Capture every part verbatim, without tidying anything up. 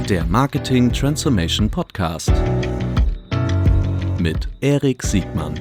Der Marketing Transformation Podcast mit Erik Siegmann.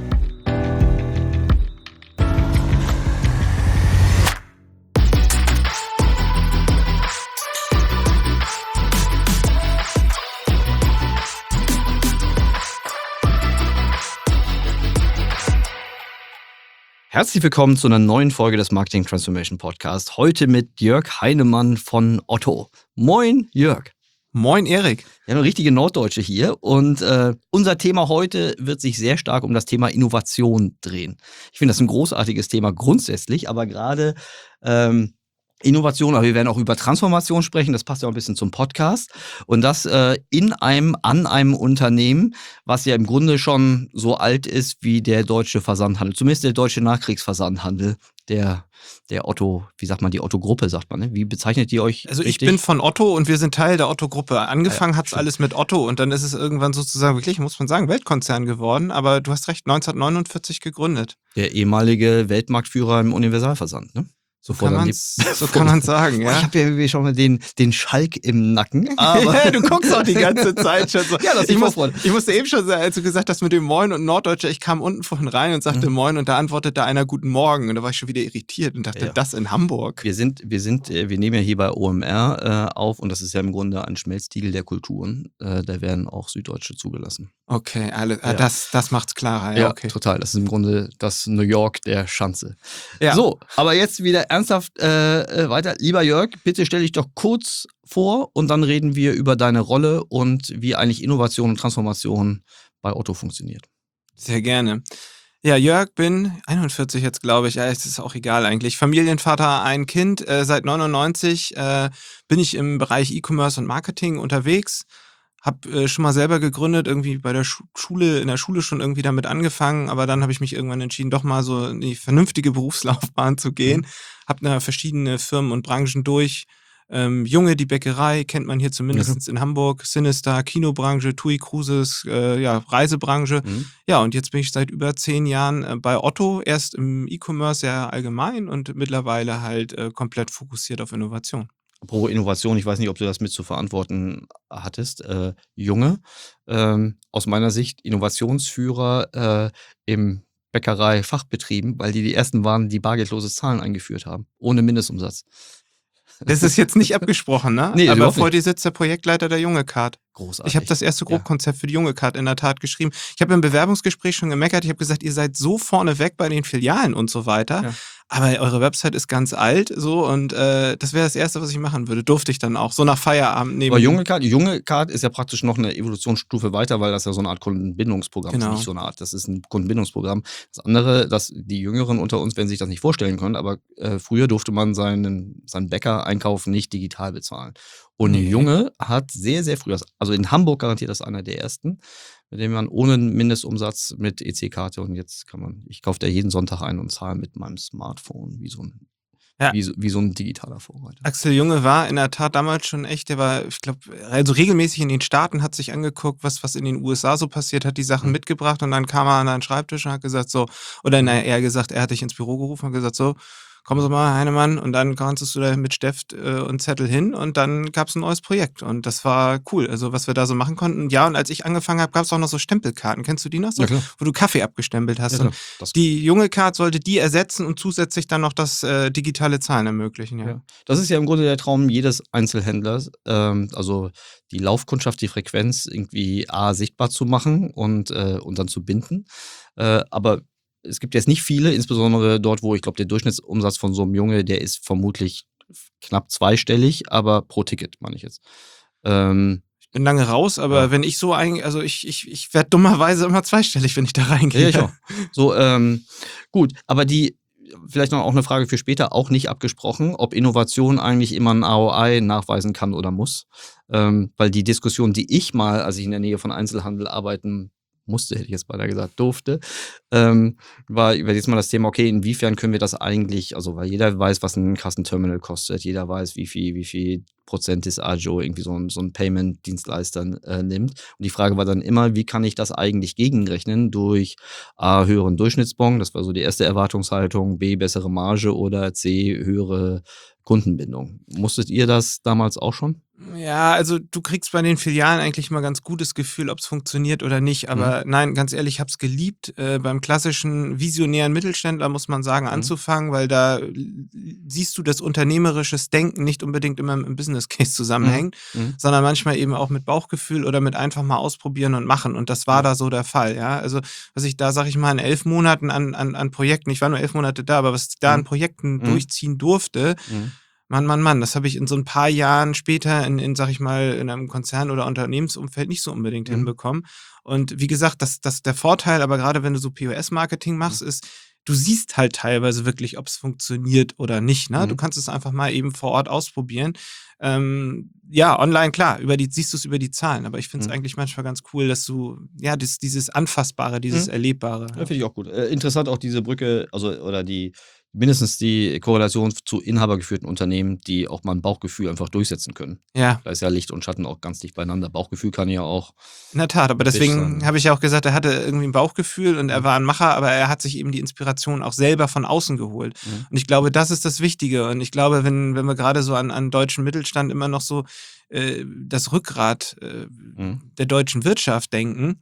Herzlich willkommen zu einer neuen Folge des Marketing Transformation Podcast. Heute mit Jörg Heinemann von Otto. Moin, Jörg. Moin, Erik. Wir haben eine richtige Norddeutsche hier und äh, unser Thema heute wird sich sehr stark um das Thema Innovation drehen. Ich finde das ein großartiges Thema grundsätzlich, aber gerade ähm, Innovation, aber wir werden auch über Transformation sprechen, das passt ja auch ein bisschen zum Podcast. Und das äh, in einem, an einem Unternehmen, was ja im Grunde schon so alt ist wie der deutsche Versandhandel, zumindest der deutsche Nachkriegsversandhandel, der, der Otto, wie sagt man, die Otto-Gruppe, sagt man, ne? Wie bezeichnet ihr euch Also richtig? Ich bin von Otto und wir sind Teil der Otto-Gruppe. Angefangen Ja, hat es alles mit Otto und dann ist es irgendwann sozusagen wirklich, muss man sagen, Weltkonzern geworden. Aber du hast recht, neunzehnhundertneunundvierzig gegründet. Der ehemalige Weltmarktführer im Universalversand, ne? So kann man so kann man sagen, ja. Ich habe ja irgendwie schon mal den, den Schalk im Nacken. Aber ja, du guckst auch die ganze Zeit schon so. Ja, das ist ich, muss, Vorfreude. ich musste eben schon sagen, als du gesagt hast mit dem Moin und Norddeutscher, ich kam unten vorhin rein und sagte mhm. Moin und da antwortete einer Guten Morgen und da war ich schon wieder irritiert und dachte, ja. Das in Hamburg. Wir sind, wir sind, wir nehmen ja hier bei O M R äh, auf und das ist ja im Grunde ein Schmelztiegel der Kulturen. Äh, da werden auch Süddeutsche zugelassen. Okay, alle, ja. das, das macht's klarer. Ja, ja okay. Total. Das ist im Grunde das New York der Schanze. Ja. So, aber jetzt wieder ernsthaft äh, weiter. Lieber Jörg, bitte stell dich doch kurz vor und dann reden wir über deine Rolle und wie eigentlich Innovation und Transformation bei Otto funktioniert. Sehr gerne. Ja, Jörg, bin einundvierzig jetzt, glaube ich. Ja, es ist auch egal eigentlich. Familienvater, ein Kind. Äh, seit neunundneunzig äh, bin ich im Bereich E-Commerce und Marketing unterwegs. Hab äh, schon mal selber gegründet, irgendwie bei der Schu- Schule, in der Schule schon irgendwie damit angefangen, aber dann habe ich mich irgendwann entschieden, doch mal so in die vernünftige Berufslaufbahn zu gehen. Mhm. Hab da verschiedene Firmen und Branchen durch. Ähm, Junge, die Bäckerei, kennt man hier zumindest mhm. in Hamburg, Sinister, Kinobranche, Tui Cruises, äh, ja, Reisebranche. Mhm. Ja, und jetzt bin ich seit über zehn Jahren äh, bei Otto, erst im E-Commerce sehr allgemein und mittlerweile halt äh, komplett fokussiert auf Innovation. Pro Innovation, ich weiß nicht, ob du das mit zu verantworten hattest, äh, Junge, ähm, aus meiner Sicht Innovationsführer äh, im Bäckerei-Fachbetrieben, weil die die ersten waren, die bargeldlose Zahlen eingeführt haben, ohne Mindestumsatz. Das ist jetzt nicht abgesprochen, ne? Nee, aber vor dir sitzt der Projektleiter der Junge Card. Großartig. Ich habe das erste Grobkonzept ja. für die Junge Card in der Tat geschrieben. Ich habe im Bewerbungsgespräch schon gemeckert, ich habe gesagt, ihr seid so vorne weg bei den Filialen und so weiter. Ja. Aber eure Website ist ganz alt, so und äh, das wäre das Erste, was ich machen würde. Durfte ich dann auch, so nach Feierabend nehmen. Aber Junge Card, Junge Card ist ja praktisch noch eine Evolutionsstufe weiter, weil das ja so eine Art Kundenbindungsprogramm genau. ist. Nicht so eine Art, das ist ein Kundenbindungsprogramm. Das andere, dass die Jüngeren unter uns werden sich das nicht vorstellen können, aber äh, früher durfte man seinen, seinen Bäcker-Einkauf nicht digital bezahlen. Und nee. Junge hat sehr, sehr früh, also in Hamburg garantiert das einer der ersten, mit dem man ohne Mindestumsatz mit E C-Karte und jetzt kann man, ich kaufe da jeden Sonntag ein und zahle mit meinem Smartphone wie so ein, ja. wie, so, wie so ein digitaler Vorreiter. Axel Junge war in der Tat damals schon echt, der war, ich glaube, also regelmäßig in den Staaten, hat sich angeguckt, was, was in den U S A so passiert, hat die Sachen mhm. mitgebracht und dann kam er an einen Schreibtisch und hat gesagt so, oder na, er gesagt, er hat dich ins Büro gerufen und gesagt so, kommen Sie mal, Heinemann, und dann konntest du da mit Stift äh, und Zettel hin und dann gab es ein neues Projekt und das war cool, also was wir da so machen konnten. Ja, und als ich angefangen habe, gab es auch noch so Stempelkarten, kennst du die noch so? Ja, wo du Kaffee abgestempelt hast. Ja, und die junge Card sollte die ersetzen und zusätzlich dann noch das äh, digitale Zahlen ermöglichen. Ja. Ja. Das ist ja im Grunde der Traum jedes Einzelhändlers, ähm, also die Laufkundschaft, die Frequenz irgendwie A, sichtbar zu machen und, äh, und dann zu binden, äh, aber es gibt jetzt nicht viele, insbesondere dort, wo ich glaube, der Durchschnittsumsatz von so einem Junge, der ist vermutlich knapp zweistellig, aber pro Ticket, meine ich jetzt. Ähm, ich bin lange raus, aber ja. wenn ich so ein, also ich, ich, ich werde dummerweise immer zweistellig, wenn ich da reingehe. Ja, ich auch. So, ähm, gut, aber die, vielleicht noch auch eine Frage für später, auch nicht abgesprochen, ob Innovation eigentlich immer ein R O I nachweisen kann oder muss. Ähm, weil die Diskussion, die ich mal, als ich in der Nähe von Einzelhandel arbeiten musste, hätte ich jetzt beinahe gesagt, durfte, ähm, war jetzt mal das Thema, okay, inwiefern können wir das eigentlich, also weil jeder weiß, was ein Kassenterminal kostet, jeder weiß, wie viel, wie viel Prozent des Agio irgendwie so ein, so ein Payment-Dienstleister äh, nimmt. Und die Frage war dann immer, wie kann ich das eigentlich gegenrechnen durch A, höheren Durchschnittsbon, das war so die erste Erwartungshaltung, B, bessere Marge oder C, höhere Kundenbindung. Musstet ihr das damals auch schon? Ja, also du kriegst bei den Filialen eigentlich mal ganz gutes Gefühl, ob es funktioniert oder nicht. Aber Mhm. nein, ganz ehrlich, ich habe es geliebt, äh, beim klassischen visionären Mittelständler, muss man sagen, Mhm. anzufangen, weil da l- siehst du, dass unternehmerisches Denken nicht unbedingt immer im Business Case Mhm. zusammenhängt, Mhm. sondern manchmal eben auch mit Bauchgefühl oder mit einfach mal ausprobieren und machen. Und das war Mhm. da so der Fall, ja. Also was ich da, sag ich mal, in elf Monaten an, an, an Projekten, ich war nur elf Monate da, aber was ich da an Mhm. Projekten Mhm. durchziehen durfte, Mhm. Mann, Mann, Mann, das habe ich in so ein paar Jahren später in in, sage ich mal, in einem Konzern oder Unternehmensumfeld nicht so unbedingt Mhm. hinbekommen. Und wie gesagt, das das der Vorteil, aber gerade wenn du so P O S-Marketing Mhm. machst, ist, du siehst halt teilweise wirklich, ob es funktioniert oder nicht, ne? Du Mhm. kannst es einfach mal eben vor Ort ausprobieren. Ähm, ja, online, klar, über die siehst du's über die Zahlen, aber ich finde es Mhm. eigentlich manchmal ganz cool, dass du ja, das dieses Anfassbare, dieses Mhm. Erlebbare, Ja, ja. finde ich auch gut. Äh, interessant auch diese Brücke, also oder die mindestens die Korrelation zu inhabergeführten Unternehmen, die auch mal 'n Bauchgefühl einfach durchsetzen können. Ja. Da ist ja Licht und Schatten auch ganz dicht beieinander. Bauchgefühl kann ja auch In der Tat, aber kritisch sein, deswegen ne? habe ich ja auch gesagt, er hatte irgendwie 'n Bauchgefühl und er Mhm. war 'n Macher, aber er hat sich eben die Inspiration auch selber von außen geholt. Mhm. Und ich glaube, das ist das Wichtige. Und ich glaube, wenn wenn wir grade so an an deutschen Mittelstand immer noch so, äh, das Rückgrat, äh, Mhm. der deutschen Wirtschaft denken,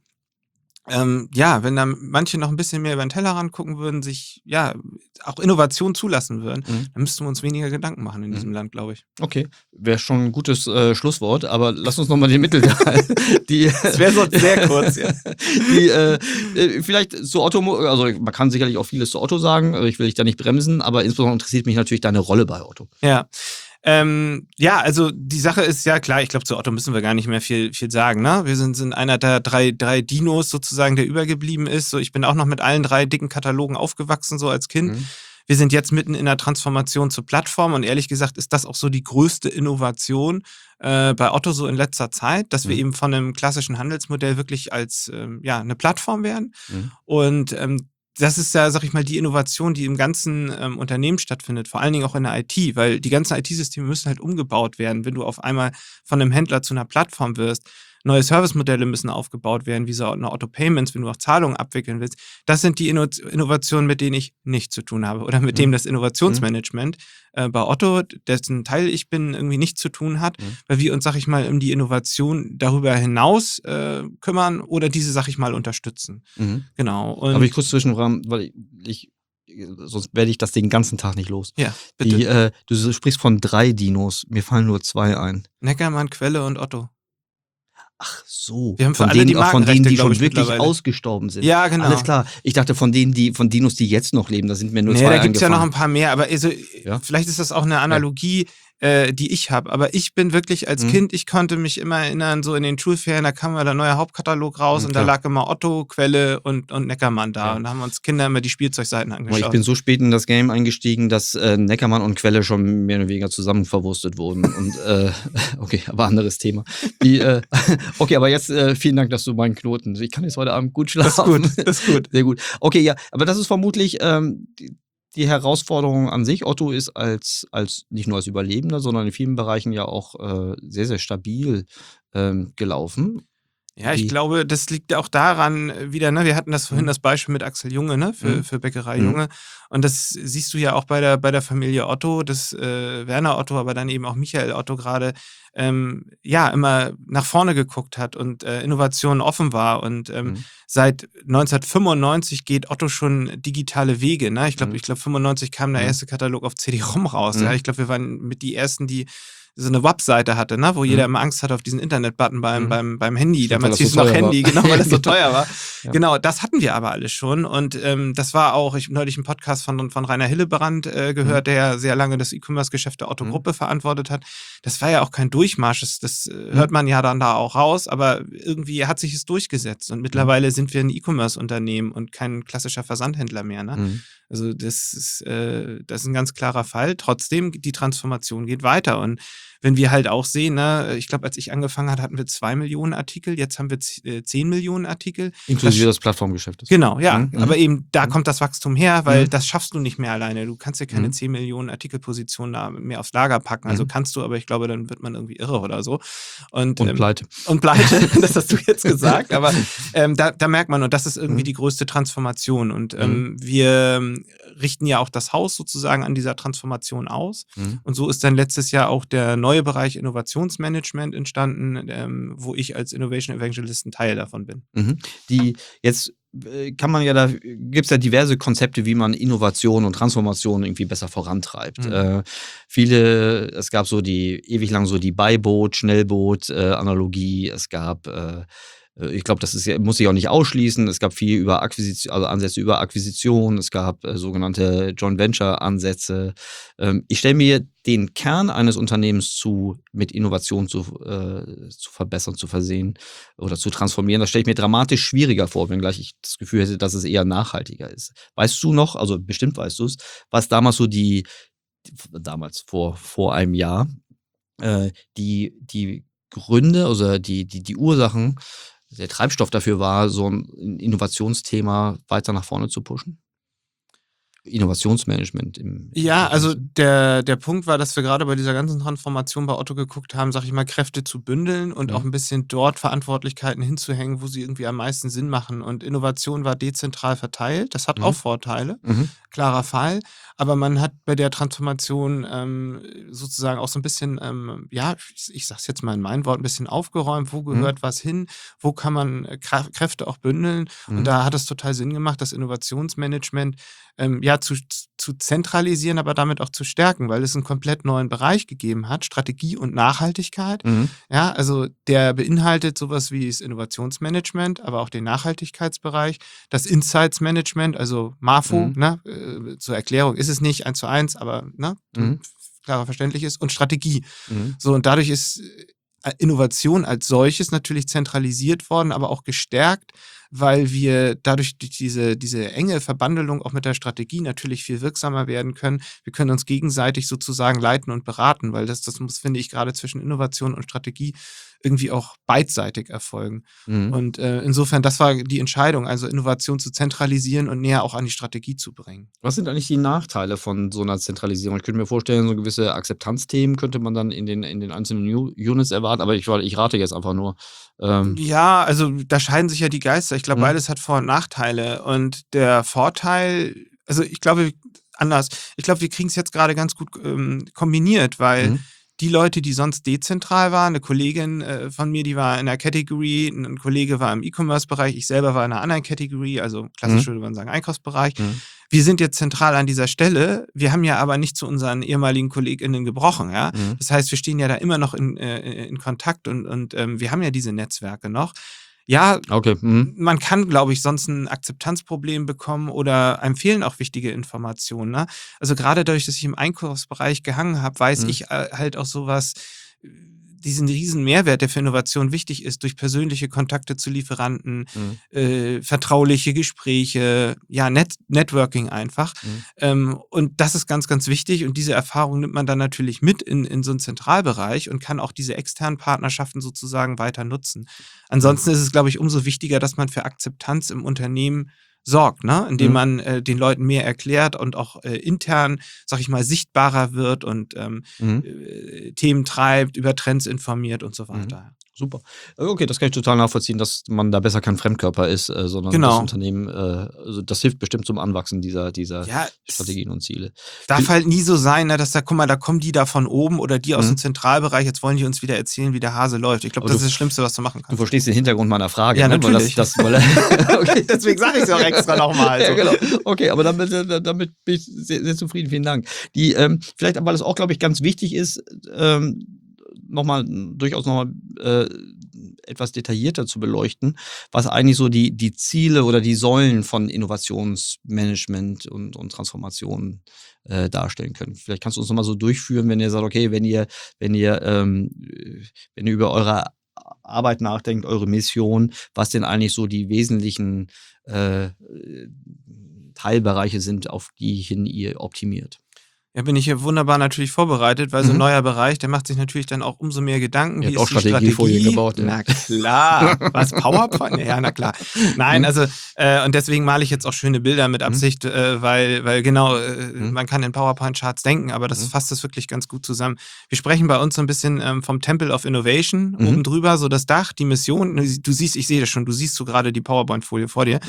ähm, ja, wenn da manche noch 'n bisschen mehr über 'n Tellerrand gucken würden, sich, ja, auch Innovation zulassen würden, Mhm. dann müssten wir uns weniger Gedanken machen in Mhm. diesem Land, glaube ich. Okay, wäre schon 'n gutes, äh, Schlusswort, aber lass uns noch mal den Mittelteil die Das wäre sonst sehr kurz, ja. die, äh, äh, vielleicht zu Otto mo also, man kann sicherlich auch vieles zu Otto sagen, äh, ich will dich da nicht bremsen, aber insbesondere interessiert mich natürlich deine Rolle bei Otto. Ja. Ähm, ja, also die Sache ist ja klar, ich glaube, zu Otto müssen wir gar nicht mehr viel viel sagen, ne? Wir sind sind einer der drei drei Dinos sozusagen, der übergeblieben ist. So, ich bin auch noch mit allen drei dicken Katalogen aufgewachsen, so als Kind. Mhm. Wir sind jetzt mitten in der Transformation zur Plattform und ehrlich gesagt ist das auch so die größte Innovation, äh, bei Otto so in letzter Zeit, dass wir Mhm. eben von 'nem klassischen Handelsmodell wirklich als, ähm, ja, 'ne Plattform werden. Mhm. Und, ähm, das ist ja, sage ich mal, die Innovation, die im ganzen, ähm, Unternehmen stattfindet, vor allen Dingen auch in der I T, weil die ganzen I T-Systeme müssen halt umgebaut werden, wenn du auf einmal von 'nem Händler zu 'ner Plattform wirst. Neue Servicemodelle müssen aufgebaut werden, wie so 'ne Otto Payments, wenn du auch Zahlungen abwickeln willst. Das sind die Inno Innovationen, mit denen ich nichts zu tun habe oder mit dem Mhm. das Mhm. Innovationsmanagement, äh, bei Otto, dessen Teil ich bin, irgendwie nichts zu tun hat, Mhm. weil wir uns, sage ich mal, um die Innovation darüber hinaus, äh, kümmern oder diese, sage ich mal, unterstützen. Mhm. Genau Darf ich und kurz zwischenfragen, weil ich sonst werde ich das den ganzen Tag nicht los. Ja, Die, bitte. äh du s sprichst von drei Dinos, mir fallen nur zwei ein. Neckermann, Quelle und Otto. Ach so, Wir haben für von alle die denen auch von denen, Markenrechte, die glaube schon ich, wirklich mittlerweile. ausgestorben sind. Ja, Alles genau. klar. Ich dachte von denen, die von Dinos, die jetzt noch leben, da sind mir nur Ne, zwei da gibt's ja noch eingefallen. 'n paar mehr, aber also, Ja? vielleicht ist das auch 'ne Ja. Analogie, äh, die ich habe. Aber ich bin wirklich als Mhm. Kind ich konnte mich immer erinnern, so in den Schulferien, da kam mal der neue Hauptkatalog raus Mhm, und da klar. lag immer Otto, Quelle und und Neckermann da. Ja. Und da haben wir uns Kinder immer die Spielzeugseiten Guck mal, ich angeschaut. bin so spät in das Game eingestiegen, dass, äh, Neckermann und Quelle schon mehr oder weniger zusammen verwurstet wurden und, äh okay, aber anderes Thema. Die, äh okay, aber jetzt, äh, vielen Dank, dass du meinen Knoten ich kann jetzt heute Abend gut Das ist schlafen. gut, das ist gut. Sehr gut. Okay, ja, aber das ist vermutlich, ähm, die die Herausforderung an sich. Otto ist als als nicht nur als Überlebender, sondern in vielen Bereichen ja auch, äh, sehr, sehr stabil, ähm, gelaufen. Ja, ich Wie glaube, das liegt auch daran äh, wieder, ne, wir hatten das vorhin Mhm. das Beispiel mit Axel Junge, ne, für Mhm. für Bäckerei Mhm. Junge. Und das siehst du ja auch bei der bei der Familie Otto, dass, äh, Werner Otto, aber dann eben auch Michael Otto grade, ähm, ja, immer nach vorne geguckt hat und, äh, Innovationen offen war. Und, ähm, Mhm. seit neunzehnhundertfünfundneunzig geht Otto schon digitale Wege, ne? Ich glaube Mhm. ich glaube, fünfundneunzig kam der Mhm. erste Katalog auf C D-ROM raus, ja? Mhm. Ich glaube, wir waren mit die Ersten, die so 'ne Webseite hatte, ne, wo jeder Mhm. immer Angst hatte auf diesen Internet-Button beim Mhm. beim beim Handy. Stimmt, weil Damals das so hieß es noch teuer war. Handy, genau, weil das so Genau. teuer war. Ja. Genau, das hatten wir aber alles schon. Und, ähm, das war auch ich habe neulich 'n Podcast von von Rainer Hillebrand, äh, Mhm. gehört, der ja sehr lange das E-Commerce-Geschäft der Mhm. Otto-Gruppe verantwortet hat. Das war ja auch kein Durchmarsch. Das das, äh, Mhm. hört man ja dann da auch raus, aber irgendwie hat sich es durchgesetzt. Und Mhm. mittlerweile sind wir 'n E-Commerce-Unternehmen und kein klassischer Versandhändler mehr, ne? Mhm. Also, das ist, äh das ist 'n ganz klarer Fall. Trotzdem, die Transformation geht weiter. Und wenn wir halt auch sehen, ne, ich glaube, als ich angefangen hatte, hatten wir zwei Millionen Artikel, jetzt haben wir z äh, zehn Millionen Artikel. Das Inklusive sch des Plattformgeschäftes. Genau, ja. Mhm. Aber Mhm. eben da Mhm. kommt das Wachstum her, weil Mhm. das schaffst du nicht mehr alleine. Du kannst dir keine Mhm. zehn Millionen Artikelpositionen da mehr aufs Lager packen. Also, Mhm. kannst du, aber ich glaube, dann wird man irgendwie irre oder so. Und, Und ähm pleite. und pleite, das hast du jetzt gesagt. Aber, ähm, da da merkt man und das ist irgendwie Mhm. die größte Transformation. Und, Mhm. ähm, wir richten ja auch das Haus sozusagen an dieser Transformation aus. Mhm. Und so ist dann letztes Jahr auch der neue Bereich Innovationsmanagement entstanden, ähm, wo ich als Innovation Evangelist ein Teil davon bin. Mhm. Die jetzt äh, kann man ja da gibt es ja diverse Konzepte, wie man Innovation und Transformation irgendwie besser vorantreibt. Mhm. Äh, viele, es gab so die ewig lang so die Beiboot, Schnellboot äh, Analogie. Es gab äh, äh, ich glaube, das ist ja, muss ich auch nicht ausschließen. Es gab viel über Akquisition, also Ansätze über Akquisition. Es gab äh, sogenannte Joint Venture Ansätze. Ähm, ich stelle mir den Kern eines Unternehmens zu, mit Innovation zu, äh, zu verbessern, zu versehen oder zu transformieren. Das stelle ich mir dramatisch schwieriger vor, wenngleich ich das Gefühl hätte, dass es eher nachhaltiger ist. Weißt du noch, also bestimmt weißt du es, was damals so die, die damals vor, vor einem Jahr, äh, die, die Gründe, also die, die, die Ursachen, der Treibstoff dafür war, so ein Innovationsthema weiter nach vorne zu pushen? Innovationsmanagement im, im Ja, also Sinn. der, der Punkt war, dass wir gerade bei dieser ganzen Transformation bei Otto geguckt haben, sag ich mal, Kräfte zu bündeln und auch Mhm. ein bisschen dort Verantwortlichkeiten hinzuhängen, wo sie irgendwie am meisten Sinn machen. Und Innovation war dezentral verteilt. Das hat auch Mhm. Vorteile, Mhm. klarer Fall. Aber man hat bei der Transformation ähm, sozusagen auch so ein bisschen, ähm, ja, ich, ich sag's jetzt mal in meinen Worten, ein bisschen aufgeräumt. Wo Mhm. gehört was hin? Wo kann man äh, Kra- Kräfte auch bündeln? Und Mhm. da hat es total Sinn gemacht, das Innovationsmanagement ähm, ja, zu, zu zentralisieren, aber damit auch zu stärken, weil es einen komplett neuen Bereich gegeben hat, Strategie und Nachhaltigkeit. Mhm. Ja, also der beinhaltet sowas wie das Innovationsmanagement, aber auch den Nachhaltigkeitsbereich, das Insights Management, also MAFO, Mhm. ne, äh, zur Erklärung ist es nicht eins zu eins, aber ne, Mhm. klarer verständlich ist, und Strategie. Mhm. So, und dadurch ist äh, Innovation als solches natürlich zentralisiert worden, aber auch gestärkt, weil wir dadurch durch diese, diese enge Verbandelung auch mit der Strategie natürlich viel wirksamer werden können. Wir können uns gegenseitig sozusagen leiten und beraten, weil das, das muss, finde ich, gerade zwischen Innovation und Strategie irgendwie auch beidseitig erfolgen. Mhm. Und äh, insofern, das war die Entscheidung, also Innovation zu zentralisieren und näher auch an die Strategie zu bringen. Was sind eigentlich die Nachteile von so einer Zentralisierung? Ich könnte mir vorstellen, so gewisse Akzeptanzthemen könnte man dann in den, in den einzelnen U- Units erwarten, aber ich, ich rate jetzt einfach nur. Ähm, Ja, also da scheiden sich ja die Geister. Ich glaube, Mhm. beides hat Vor- und Nachteile. Und der Vorteil, also ich glaube, anders, ich glaube, wir kriegen es jetzt gerade ganz gut ähm, kombiniert, weil Mhm. die Leute, die sonst dezentral waren, eine Kollegin äh, von mir, die war in der Category, ein Kollege war im E-Commerce-Bereich, ich selber war in einer anderen Category, also klassisch Mhm. würde man sagen Einkaufsbereich. Mhm. Wir sind jetzt zentral an dieser Stelle, wir haben ja aber nicht zu unseren ehemaligen KollegInnen gebrochen, ja. Mhm. Das heißt, wir stehen ja da immer noch in, äh, in Kontakt und, und ähm, wir haben ja diese Netzwerke noch. Ja, Okay. Mhm. man kann, glaube ich, sonst ein Akzeptanzproblem bekommen oder einem fehlen auch wichtige Informationen. Ne? Also gerade dadurch, dass ich im Einkaufsbereich gehangen habe, weiß Mhm. ich äh, halt auch sowas, äh, diesen riesen Mehrwert, der für Innovation wichtig ist, durch persönliche Kontakte zu Lieferanten, Mhm. äh, vertrauliche Gespräche, ja, Net Networking einfach. Mhm. Ähm, und das ist ganz, ganz wichtig. Und diese Erfahrung nimmt man dann natürlich mit in, in so einen Zentralbereich und kann auch diese externen Partnerschaften sozusagen weiter nutzen. Ansonsten ist es, glaube ich, umso wichtiger, dass man für Akzeptanz im Unternehmen sorgt, ne? Indem Mhm. man äh, den Leuten mehr erklärt und auch äh, intern, sag ich mal, sichtbarer wird und ähm, Mhm. äh, Themen treibt, über Trends informiert und so Mhm. weiter. Super. Äh, Okay, das kann ich total nachvollziehen, dass man da besser kein Fremdkörper ist, äh, sondern das Genau. Unternehmen, äh, also das hilft bestimmt zum Anwachsen dieser, dieser Ja, es Strategien und Ziele. darf Vil- halt nie so sein, ne, dass da, guck mal, da kommen die da von oben oder die aus Mhm. dem Zentralbereich, jetzt wollen die uns wieder erzählen, wie der Hase läuft. Ich glaube, Aber das du- ist das Schlimmste, was du machen Du kannst. verstehst den Hintergrund meiner Frage, Ja, ne? Weil das, natürlich. das, weil, okay. Deswegen sage ich es auch extra nochmal. Ja, So. genau. Okay, aber damit, äh, damit bin ich sehr, sehr zufrieden. Vielen Dank. Die, ähm, vielleicht, weil es auch, glaube ich, ganz wichtig ist, ähm, nochmal, durchaus nochmal äh, etwas detaillierter zu beleuchten, was eigentlich so die, die Ziele oder die Säulen von Innovationsmanagement und, und Transformation äh, darstellen können. Vielleicht kannst du uns nochmal so durchführen, wenn ihr sagt, okay, wenn ihr, wenn ihr, ähm, wenn ihr über eure Arbeit nachdenkt, eure Mission, was denn eigentlich so die wesentlichen äh, Teilbereiche sind, auf die hin ihr optimiert. Ja, bin ich hier wunderbar natürlich vorbereitet, weil so ein Mhm. neuer Bereich, der macht sich natürlich dann auch umso mehr Gedanken. Ihr Wie habt auch ist die Strategiefolien Strategie? gebaut, ja. Na klar. Was, PowerPoint? Ja, na klar. Nein, Mhm. also, äh, und deswegen male ich jetzt auch schöne Bilder mit Mhm. Absicht, äh, weil, weil genau, äh, Mhm. man kann in PowerPoint-Charts denken, aber das Mhm. fasst es wirklich ganz gut zusammen. Wir sprechen bei uns so ein bisschen ähm, vom Temple of Innovation, Mhm. oben drüber, so das Dach, die Mission. Du siehst, ich sehe das schon, du siehst so gerade die PowerPoint-Folie vor dir. Mhm.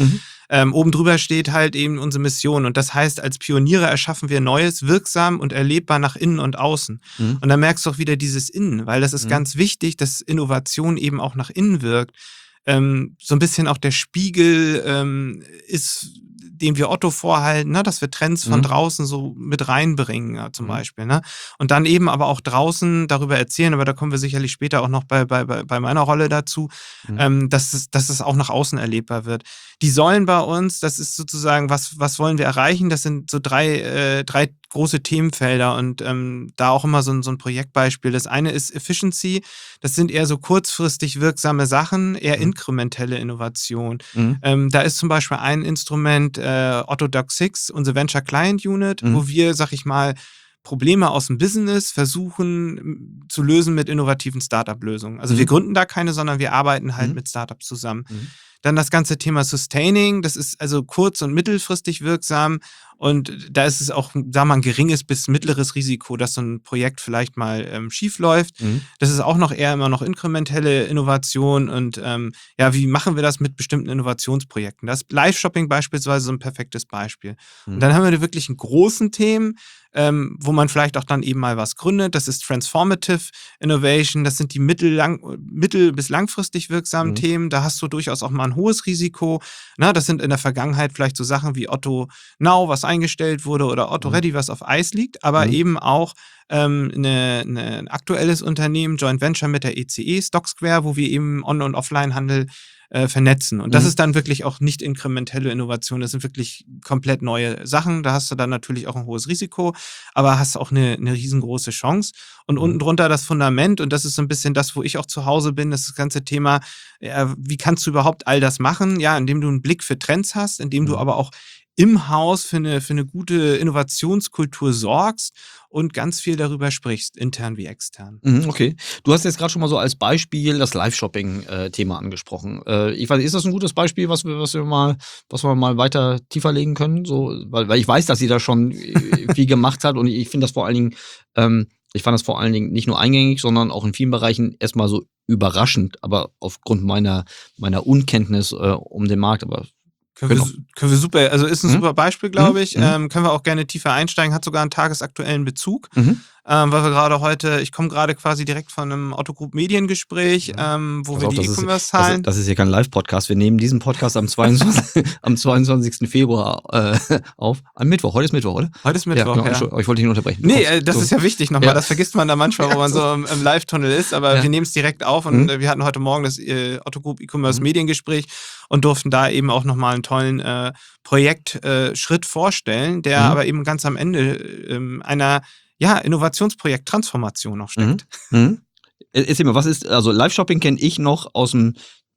Ähm, oben drüber steht halt eben unsere Mission. Und das heißt, als Pioniere erschaffen wir Neues, wirksam und erlebbar nach innen und außen. Mhm. Und da merkst du auch wieder dieses Innen, weil das ist Mhm. ganz wichtig, dass Innovation eben auch nach innen wirkt. Ähm, so ein bisschen auch der Spiegel ähm, ist, den wir Otto vorhalten, ne? Dass wir Trends von Mhm. draußen so mit reinbringen, ja, zum Mhm. Beispiel. Ne? Und dann eben aber auch draußen darüber erzählen, aber da kommen wir sicherlich später auch noch bei, bei, bei bei meiner Rolle dazu, Mhm. ähm, dass, es, dass es auch nach außen erlebbar wird. Die Säulen bei uns, das ist sozusagen, was, was wollen wir erreichen? Das sind so drei, äh, drei große Themenfelder und ähm, da auch immer so ein, so ein Projektbeispiel. Das eine ist Efficiency, das sind eher so kurzfristig wirksame Sachen, eher Mhm. inkrementelle Innovation. Mhm. Ähm, da ist zum Beispiel ein Instrument, äh, Otto Doc sechs, unsere Venture Client Unit, Mhm. wo wir, sag ich mal, Probleme aus dem Business versuchen m, zu lösen mit innovativen Startup-Lösungen. Also wir Mhm. gründen da keine, sondern wir arbeiten halt Mhm. mit Startups zusammen. Mhm. Dann das ganze Thema Sustaining, das ist also kurz- und mittelfristig wirksam und da ist es auch, sagen wir mal, ein geringes bis mittleres Risiko, dass so ein Projekt vielleicht mal ähm, schief läuft. Mhm. Das ist auch noch eher immer noch inkrementelle Innovation und ähm, ja, wie machen wir das mit bestimmten Innovationsprojekten? Das Live-Shopping beispielsweise so ein perfektes Beispiel. Und Mhm. dann haben wir die wirklichen großen Themen, ähm, wo man vielleicht auch dann eben mal was gründet. Das ist Transformative Innovation, das sind die mittel-, lang, mittel- bis langfristig wirksamen Mhm. Themen. Da hast du durchaus auch mal ein hohes Risiko. Na, das sind in der Vergangenheit vielleicht so Sachen wie Otto Now, was eingestellt wurde, oder Otto Mhm. Ready, was auf Eis liegt, aber Mhm. eben auch ähm, eine, eine, ein aktuelles Unternehmen, Joint Venture mit der E C E, Stock Square, wo wir eben On- und Offline-Handel äh, vernetzen. Und das Mhm. ist dann wirklich auch nicht inkrementelle Innovation, das sind wirklich komplett neue Sachen. Da hast du dann natürlich auch ein hohes Risiko, aber hast auch eine, eine riesengroße Chance. Und Mhm. unten drunter das Fundament, und das ist so ein bisschen das, wo ich auch zu Hause bin, das ganze Thema, ja, wie kannst du überhaupt all das machen? Ja, indem du einen Blick für Trends hast, indem du Mhm. aber auch im Haus für eine, für eine gute Innovationskultur sorgst und ganz viel darüber sprichst, intern wie extern. Mhm, okay. Du hast jetzt gerade schon mal so als Beispiel das Live-Shopping-Thema angesprochen. Äh, ich weiß, ist das ein gutes Beispiel, was wir, was wir mal, was wir mal weiter tiefer legen können? So, weil, weil ich weiß, dass sie da schon äh, viel gemacht hat und ich finde das vor allen Dingen, ähm, ich fand das vor allen Dingen nicht nur eingängig, sondern auch in vielen Bereichen erstmal so überraschend, aber aufgrund meiner, meiner Unkenntnis äh, um den Markt, aber Können wir, genau. su- können wir super, also ist ein Mhm. super Beispiel, glaube Mhm. ich. Mhm. Ähm, können wir auch gerne tiefer einsteigen, hat sogar einen tagesaktuellen Bezug. Mhm. Ähm, weil wir gerade heute, ich komme gerade quasi direkt von einem Otto Group Mediengespräch, Mhm. ähm, wo Pass wir auf, die das ist, das, E-Commerce-Zahlen. das ist hier kein Live-Podcast. Wir nehmen diesen Podcast am zweiundzwanzigsten am zweiundzwanzigsten Februar äh, auf. Am Mittwoch. Heute ist Mittwoch, oder? Heute ist Ja, Mittwoch, genau. ja. Entschuldigung, ich wollte dich nicht unterbrechen. Du Nee, kommst. äh, das So. ist ja wichtig nochmal. Ja. Das vergisst man da manchmal, wo man so im, im Live-Tunnel ist. Aber Ja. wir nehmen es direkt auf und Mhm. äh, wir hatten heute Morgen das äh, Otto Group E-Commerce Mhm. Mediengespräch und durften da eben auch nochmal einen tollen äh, Projektschritt äh, Schritt vorstellen, der Mhm. aber eben ganz am Ende ähm, einer ja, Innovationsprojekt Transformation noch Mhm. steckt. Mhm. E- Erzähl mal, was ist, also Live-Shopping kenne ich noch aus dem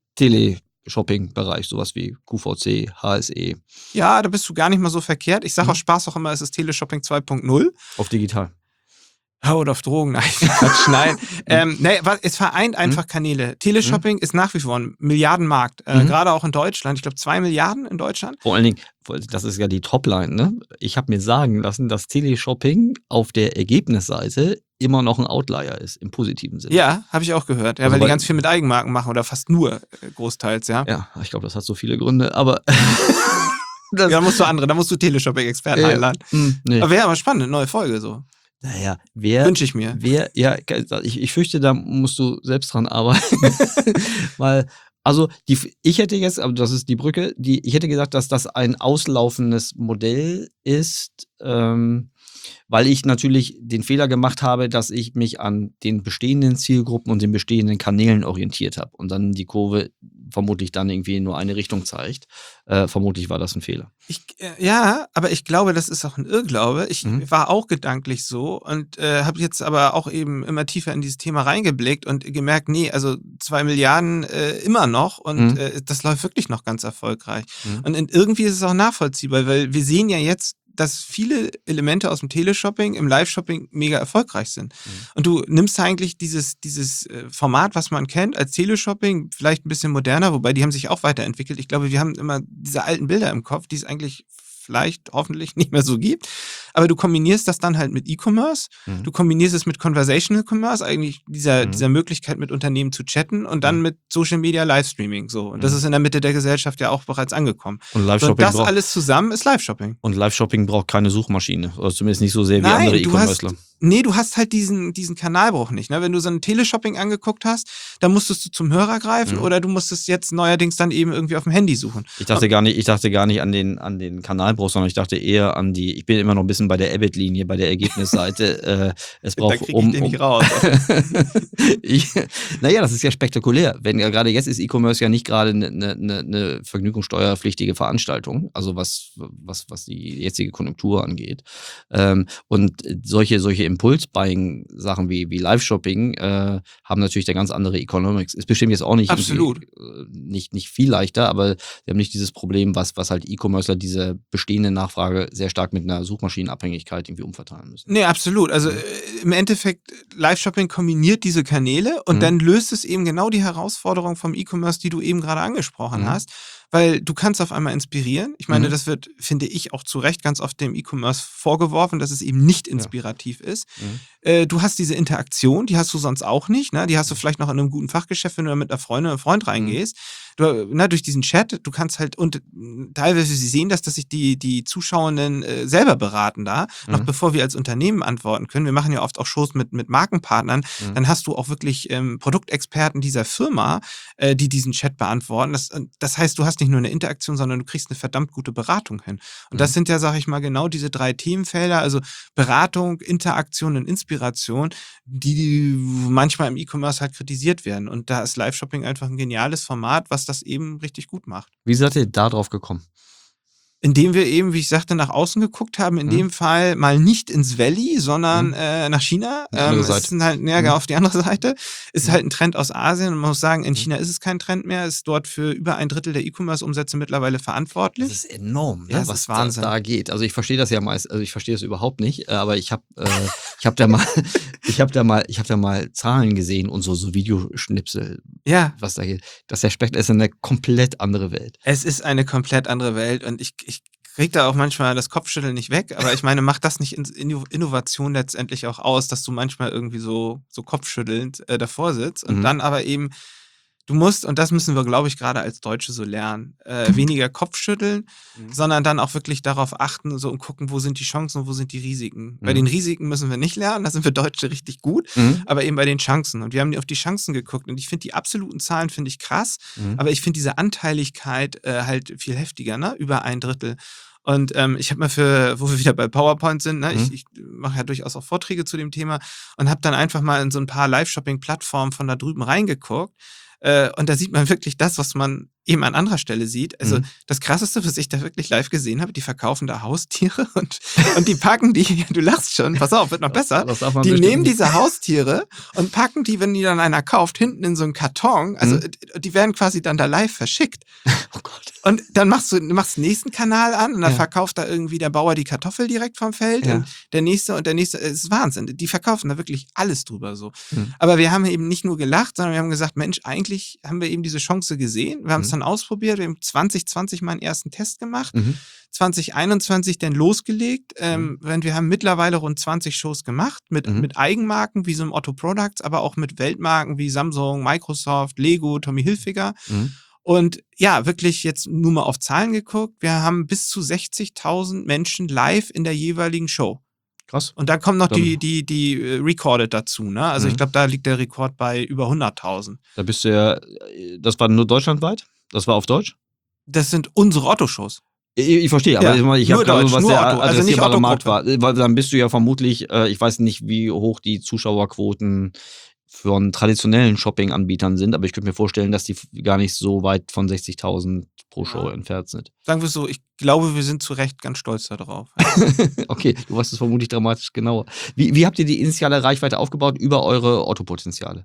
Teleshopping-Bereich, sowas wie Q V C, H S E, Ja, da bist du gar nicht mal so verkehrt. Ich sage Mhm. aus Spaß auch immer, es ist Teleshopping zwei Punkt null. auf digital. Ja, oder auf Drogen, nein, Quatsch, nein. ähm, nee, wa- es vereint einfach Kanäle. Teleshopping ist nach wie vor ein Milliardenmarkt, äh, Mhm. gerade auch in Deutschland. Ich glaube, zwei Milliarden in Deutschland. Vor allen Dingen, das ist ja die Topline, ne? Ich habe mir sagen lassen, dass Teleshopping auf der Ergebnisseite immer noch ein Outlier ist, im positiven Sinne. Ja, habe ich auch gehört. Ja, Also weil die weil- ganz viel mit Eigenmarken machen oder fast nur äh, großteils, ja. Ja, ich glaube, das hat so viele Gründe, aber das, Ja, da musst du andere, da musst du Teleshopping-Experten äh, einladen. mh, nee. Aber wäre aber spannend, eine neue Folge so. Naja, wer, Wünsche ich mir. wer, ja, ich, ich fürchte, da musst du selbst dran arbeiten. Weil, also, die, ich hätte jetzt, aber das ist die Brücke, die, ich hätte gesagt, dass das ein auslaufendes Modell ist, ähm, weil ich natürlich den Fehler gemacht habe, dass ich mich an den bestehenden Zielgruppen und den bestehenden Kanälen orientiert habe und dann die Kurve vermutlich dann irgendwie in nur eine Richtung zeigt. Äh, vermutlich war das ein Fehler. Ich, äh, ja, aber ich glaube, das ist auch ein Irrglaube. Ich Mhm. war auch gedanklich so und äh, habe jetzt aber auch eben immer tiefer in dieses Thema reingeblickt und gemerkt, nee, also zwei Milliarden äh, immer noch und Mhm. äh, das läuft wirklich noch ganz erfolgreich. Mhm. Und in, irgendwie ist es auch nachvollziehbar, weil wir sehen ja jetzt, dass viele Elemente aus dem Teleshopping im Live-Shopping mega erfolgreich sind. Mhm. Und du nimmst eigentlich dieses, dieses äh, Format, was man kennt, als Teleshopping, vielleicht ein bisschen moderner, wobei die haben sich auch weiterentwickelt. Ich glaube, wir haben immer diese alten Bilder im Kopf, die es eigentlich vielleicht hoffentlich nicht mehr so gibt. Aber du kombinierst das dann halt mit E-Commerce, Mhm. du kombinierst es mit Conversational Commerce, eigentlich dieser, Mhm. dieser Möglichkeit mit Unternehmen zu chatten und dann Mhm. mit Social Media Livestreaming. So. Und das Mhm. ist in der Mitte der Gesellschaft ja auch bereits angekommen. Und So, und Live-Shopping das braucht alles zusammen ist Live-Shopping. und Live-Shopping braucht keine Suchmaschine. Oder zumindest nicht so sehr wie andere Nein, du hast, E-Commercer. nee, du hast halt diesen, diesen Kanalbruch nicht. Ne? Wenn du so ein Teleshopping angeguckt hast, dann musstest du zum Hörer greifen Mhm. oder du musstest jetzt neuerdings dann eben irgendwie auf dem Handy suchen. Ich dachte gar nicht, ich dachte gar nicht an den, an den Kanalbruch, sondern ich dachte eher an die, ich bin immer noch ein bisschen bei der Abbott-Linie, bei der Ergebnisseite. äh, es Da braucht krieg ich um, den um nicht raus. ich, naja, das ist ja spektakulär. Wenn ja gerade jetzt ist E-Commerce ja nicht gerade eine ne, ne, ne vergnügungssteuerpflichtige Veranstaltung, also was, was, was die jetzige Konjunktur angeht. Ähm, und solche, solche Impuls-Buying-Sachen wie, wie Live-Shopping äh, haben natürlich eine ganz andere Economics. Ist bestimmt jetzt auch nicht, Absolut. äh, nicht, nicht viel leichter, aber wir haben nicht dieses Problem, was, was halt E-Commercer diese bestehende Nachfrage sehr stark mit einer Suchmaschinenabhängigkeit irgendwie umverteilen müssen. Nee, absolut. Also Mhm. äh, im Endeffekt, Live-Shopping kombiniert diese Kanäle und Mhm. dann löst es eben genau die Herausforderung vom E-Commerce, die du eben gerade angesprochen Mhm. hast. Weil du kannst auf einmal inspirieren. Ich meine, Mhm. das wird, finde ich, auch zu Recht ganz oft dem E-Commerce vorgeworfen, dass es eben nicht Ja. inspirativ ist. Mhm. Äh, du hast diese Interaktion, die hast du sonst auch nicht. Ne? Die hast du vielleicht noch in einem guten Fachgeschäft, wenn du da mit einer Freundin oder Freund reingehst. Du, na, durch diesen Chat, du kannst halt, und äh, teilweise, sie sehen das, dass sich die, die Zuschauenden äh, selber beraten da, noch Mhm. bevor wir als Unternehmen antworten können. Wir machen ja oft auch Shows mit, mit Markenpartnern. Mhm. Dann hast du auch wirklich ähm, Produktexperten dieser Firma, äh, die diesen Chat beantworten. Das, das heißt, du hast nicht nur eine Interaktion, sondern du kriegst eine verdammt gute Beratung hin. Und das Mhm. sind ja, sag ich mal, genau diese drei Themenfelder, also Beratung, Interaktion und Inspiration, die manchmal im E-Commerce halt kritisiert werden. Und da ist Live-Shopping einfach ein geniales Format, was das eben richtig gut macht. Wie seid ihr da drauf gekommen? Indem wir eben, wie ich sagte, nach außen geguckt haben, in Mhm. dem Fall mal nicht ins Valley, sondern Mhm. äh, nach China. Die andere Ähm, es Seite. ist halt, ja, Mhm. genau, auf die andere Seite. Ist Mhm. halt ein Trend aus Asien. Und man muss sagen, in Mhm. China ist es kein Trend mehr. Ist dort für über ein Drittel der E-Commerce-Umsätze mittlerweile verantwortlich. Das ist enorm, Ja, ne, es was ist da, Wahnsinn. da geht. Also ich verstehe das ja meist, also ich verstehe das überhaupt nicht, äh, aber ich habe äh, ich habe da mal ich habe da mal ich habe da mal Zahlen gesehen und so so Videoschnipsel, Ja, was da geht. Das ist der Spektrum ist eine komplett andere Welt. es ist eine komplett andere Welt und ich, ich krieg da auch manchmal das Kopfschütteln nicht weg, aber ich meine, macht das nicht in- Inno- Innovation letztendlich auch aus, dass du manchmal irgendwie so, so kopfschüttelnd äh, davor sitzt und Mhm. dann aber eben, du musst, und das müssen wir, glaube ich, gerade als Deutsche so lernen, äh, weniger Kopfschütteln, Mhm. sondern dann auch wirklich darauf achten so, und gucken, wo sind die Chancen und wo sind die Risiken. Bei Mhm. den Risiken müssen wir nicht lernen, da sind wir Deutsche richtig gut, Mhm. aber eben bei den Chancen. Und wir haben auf die Chancen geguckt und ich finde die absoluten Zahlen finde ich krass, Mhm. aber ich finde diese Anteiligkeit äh, halt viel heftiger, ne? Über ein Drittel. Und ähm, ich habe mal für, wo wir wieder bei PowerPoint sind, ne? Mhm. ich, ich mache ja durchaus auch Vorträge zu dem Thema und habe dann einfach mal in so ein paar Live-Shopping-Plattformen von da drüben reingeguckt. Äh, und da sieht man wirklich das, was man eben an anderer Stelle sieht. Also Mhm. das Krasseste, was ich da wirklich live gesehen habe, die verkaufen da Haustiere und, und die packen die, du lachst schon, pass auf, wird noch besser. Das darf man Die bestimmt nehmen nicht. diese Haustiere und packen die, wenn die dann einer kauft, hinten in so einen Karton. Also Mhm. äh, die werden quasi dann da live verschickt. Oh Gott. Und dann machst du machst den nächsten Kanal an und dann Ja. verkauft da irgendwie der Bauer die Kartoffel direkt vom Feld Ja. und der nächste und der nächste. Es ist Wahnsinn. Die verkaufen da wirklich alles drüber so. Mhm. Aber wir haben eben nicht nur gelacht, sondern wir haben gesagt, Mensch, eigentlich haben wir eben diese Chance gesehen. Wir haben es Mhm. dann ausprobiert. Wir haben zwanzig zwanzig mal einen ersten Test gemacht. Mhm. zwanzig einundzwanzig dann losgelegt. Ähm, und wir haben mittlerweile rund zwanzig Shows gemacht mit, Mhm. mit Eigenmarken wie so einem Otto Products, aber auch mit Weltmarken wie Samsung, Microsoft, Lego, Tommy Hilfiger. Mhm. Und ja, wirklich jetzt nur mal auf Zahlen geguckt. Wir haben bis zu sechzigtausend Menschen live in der jeweiligen Show. Krass. Und dann kommt noch Dann- die, die, die äh, Recorded dazu. Ne? Also Mhm. ich glaube, da liegt der Rekord bei über hunderttausend. Da bist du ja, das war nur deutschlandweit? Das war auf Deutsch? Das sind unsere Otto-Shows. Ich, ich verstehe, aber Ja, ich, meine, ich nur habe gerade Deutsch, so, was nur der Otto, also nicht adressierbare Markt war. Otto-Gruppe. Weil dann bist du ja vermutlich, äh, ich weiß nicht, wie hoch die Zuschauerquoten von traditionellen Shopping-Anbietern sind, aber ich könnte mir vorstellen, dass die f- gar nicht so weit von sechzigtausend pro Show Ja. entfernt sind. Sagen wir es so, ich glaube, wir sind zu Recht ganz stolz darauf. Okay, du weißt es vermutlich dramatisch genauer. Wie, wie habt ihr die initiale Reichweite aufgebaut über eure Otto-Potenziale?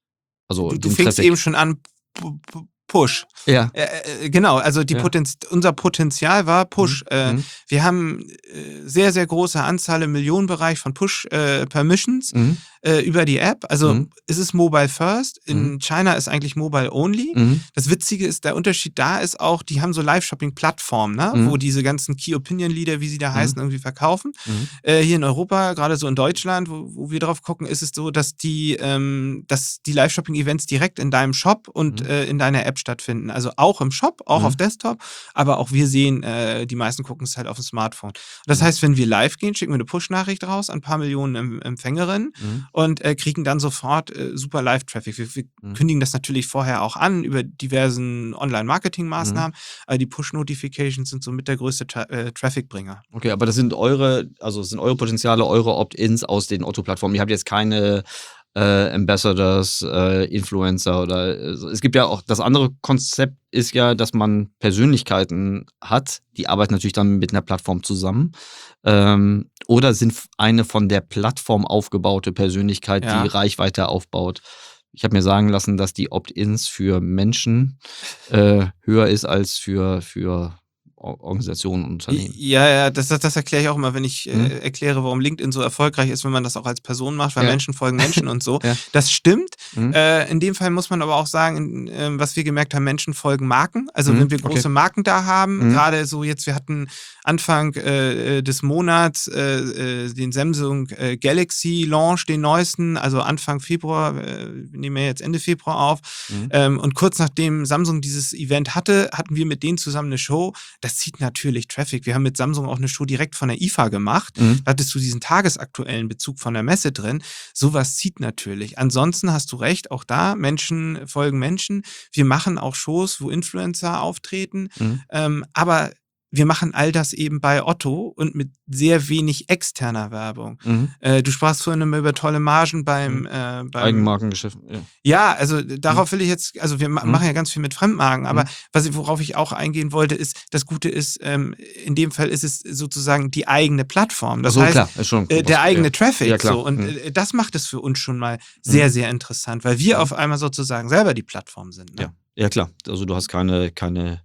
Also Du, du den fingst Traffic. eben schon an, Pu- Pu- Push. Ja. Äh, äh, genau, also die Ja. Potenz unser Potenzial war Push. Mhm. Äh, Mhm. wir haben äh, sehr, sehr große Anzahl im Millionenbereich von Push-Permissions. Mhm. äh, über die App. Also Mhm. ist es Mobile First. In Mhm. China ist eigentlich Mobile Only. Mhm. Das Witzige ist, der Unterschied da ist auch, die haben so Live-Shopping-Plattformen, ne? Mhm. Wo diese ganzen Key-Opinion-Leader, wie sie da Mhm. heißen, irgendwie verkaufen. Mhm. Äh, hier in Europa, gerade so in Deutschland, wo, wo wir drauf gucken, ist es so, dass die, ähm, dass die Live-Shopping-Events direkt in deinem Shop und Mhm. äh, in deiner App stattfinden. Also auch im Shop, auch Mhm. auf Desktop, aber auch wir sehen, äh, die meisten gucken es halt auf dem Smartphone. Das Mhm. heißt, wenn wir live gehen, schicken wir eine Push-Nachricht raus an ein paar Millionen em Empfängerinnen Mhm. und äh, kriegen dann sofort äh, super Live-Traffic. Wir, wir Mhm. kündigen das natürlich vorher auch an über diversen Mhm. Online-Marketing-Maßnahmen, aber die Push-Notifications sind so mit der größte Tra äh, Traffic-Bringer. Okay, aber das sind eure, also das sind eure Potenziale, eure Opt-ins aus den Otto-Plattformen. Ihr habt jetzt keine äh, Ambassadors, äh, Influencer oder äh, so. Es gibt ja auch, das andere Konzept ist ja, dass man Persönlichkeiten hat, die arbeiten natürlich dann mit einer Plattform zusammen. Ähm, oder sind f- eine von der Plattform aufgebaute Persönlichkeit, die Ja. Reichweite aufbaut. Ich habe mir sagen lassen, dass die Opt-ins für Menschen äh, höher ist als für, für Or- Organisationen und Unternehmen. Ja, ja, das, das, das erkläre ich auch immer, wenn ich Mhm. äh, erkläre, warum LinkedIn so erfolgreich ist, wenn man das auch als Person macht, weil Ja. Menschen folgen Menschen und so. Ja. Das stimmt. Mhm. Äh, in dem Fall muss man aber auch sagen, in, ähm, was wir gemerkt haben, Menschen folgen Marken. Also Mhm, wenn wir okay. große Marken da haben, Mhm. gerade so jetzt, wir hatten Anfang äh, des Monats äh, äh, den Samsung äh, Galaxy Launch, den neuesten, also Anfang Februar, äh, wir nehmen ja jetzt Ende Februar auf. Mhm. Ähm, und kurz nachdem Samsung dieses Event hatte, hatten wir mit denen zusammen eine Show. Das zieht natürlich Traffic. Wir haben mit Samsung auch eine Show direkt von der I F A gemacht. Mhm. Da hattest du diesen tagesaktuellen Bezug von der Messe drin. Sowas zieht natürlich. Ansonsten hast du recht, auch da, Menschen folgen Menschen. Wir machen auch Shows, wo Influencer auftreten. Mhm. Ähm, aber wir machen all das eben bei Otto und mit sehr wenig externer Werbung. Mhm. Äh, du sprachst vorhin immer über tolle Margen beim, Mhm. äh, beim Eigenmarkengeschäft. Ja. ja, also darauf will ich jetzt, also wir ma Mhm. machen ja ganz viel mit Fremdmarken, aber Mhm. was ich, worauf ich auch eingehen wollte, ist, das Gute ist, ähm, in dem Fall ist es sozusagen die eigene Plattform. Ach Das so, heißt, klar. Ist schon äh, der was- eigene ja. Traffic. Ja, klar. So, und Mhm. äh, das macht es für uns schon mal sehr, sehr interessant, weil wir Mhm. auf einmal sozusagen selber die Plattform sind. Ne? Ja. Ja, klar. Also du hast keine, keine,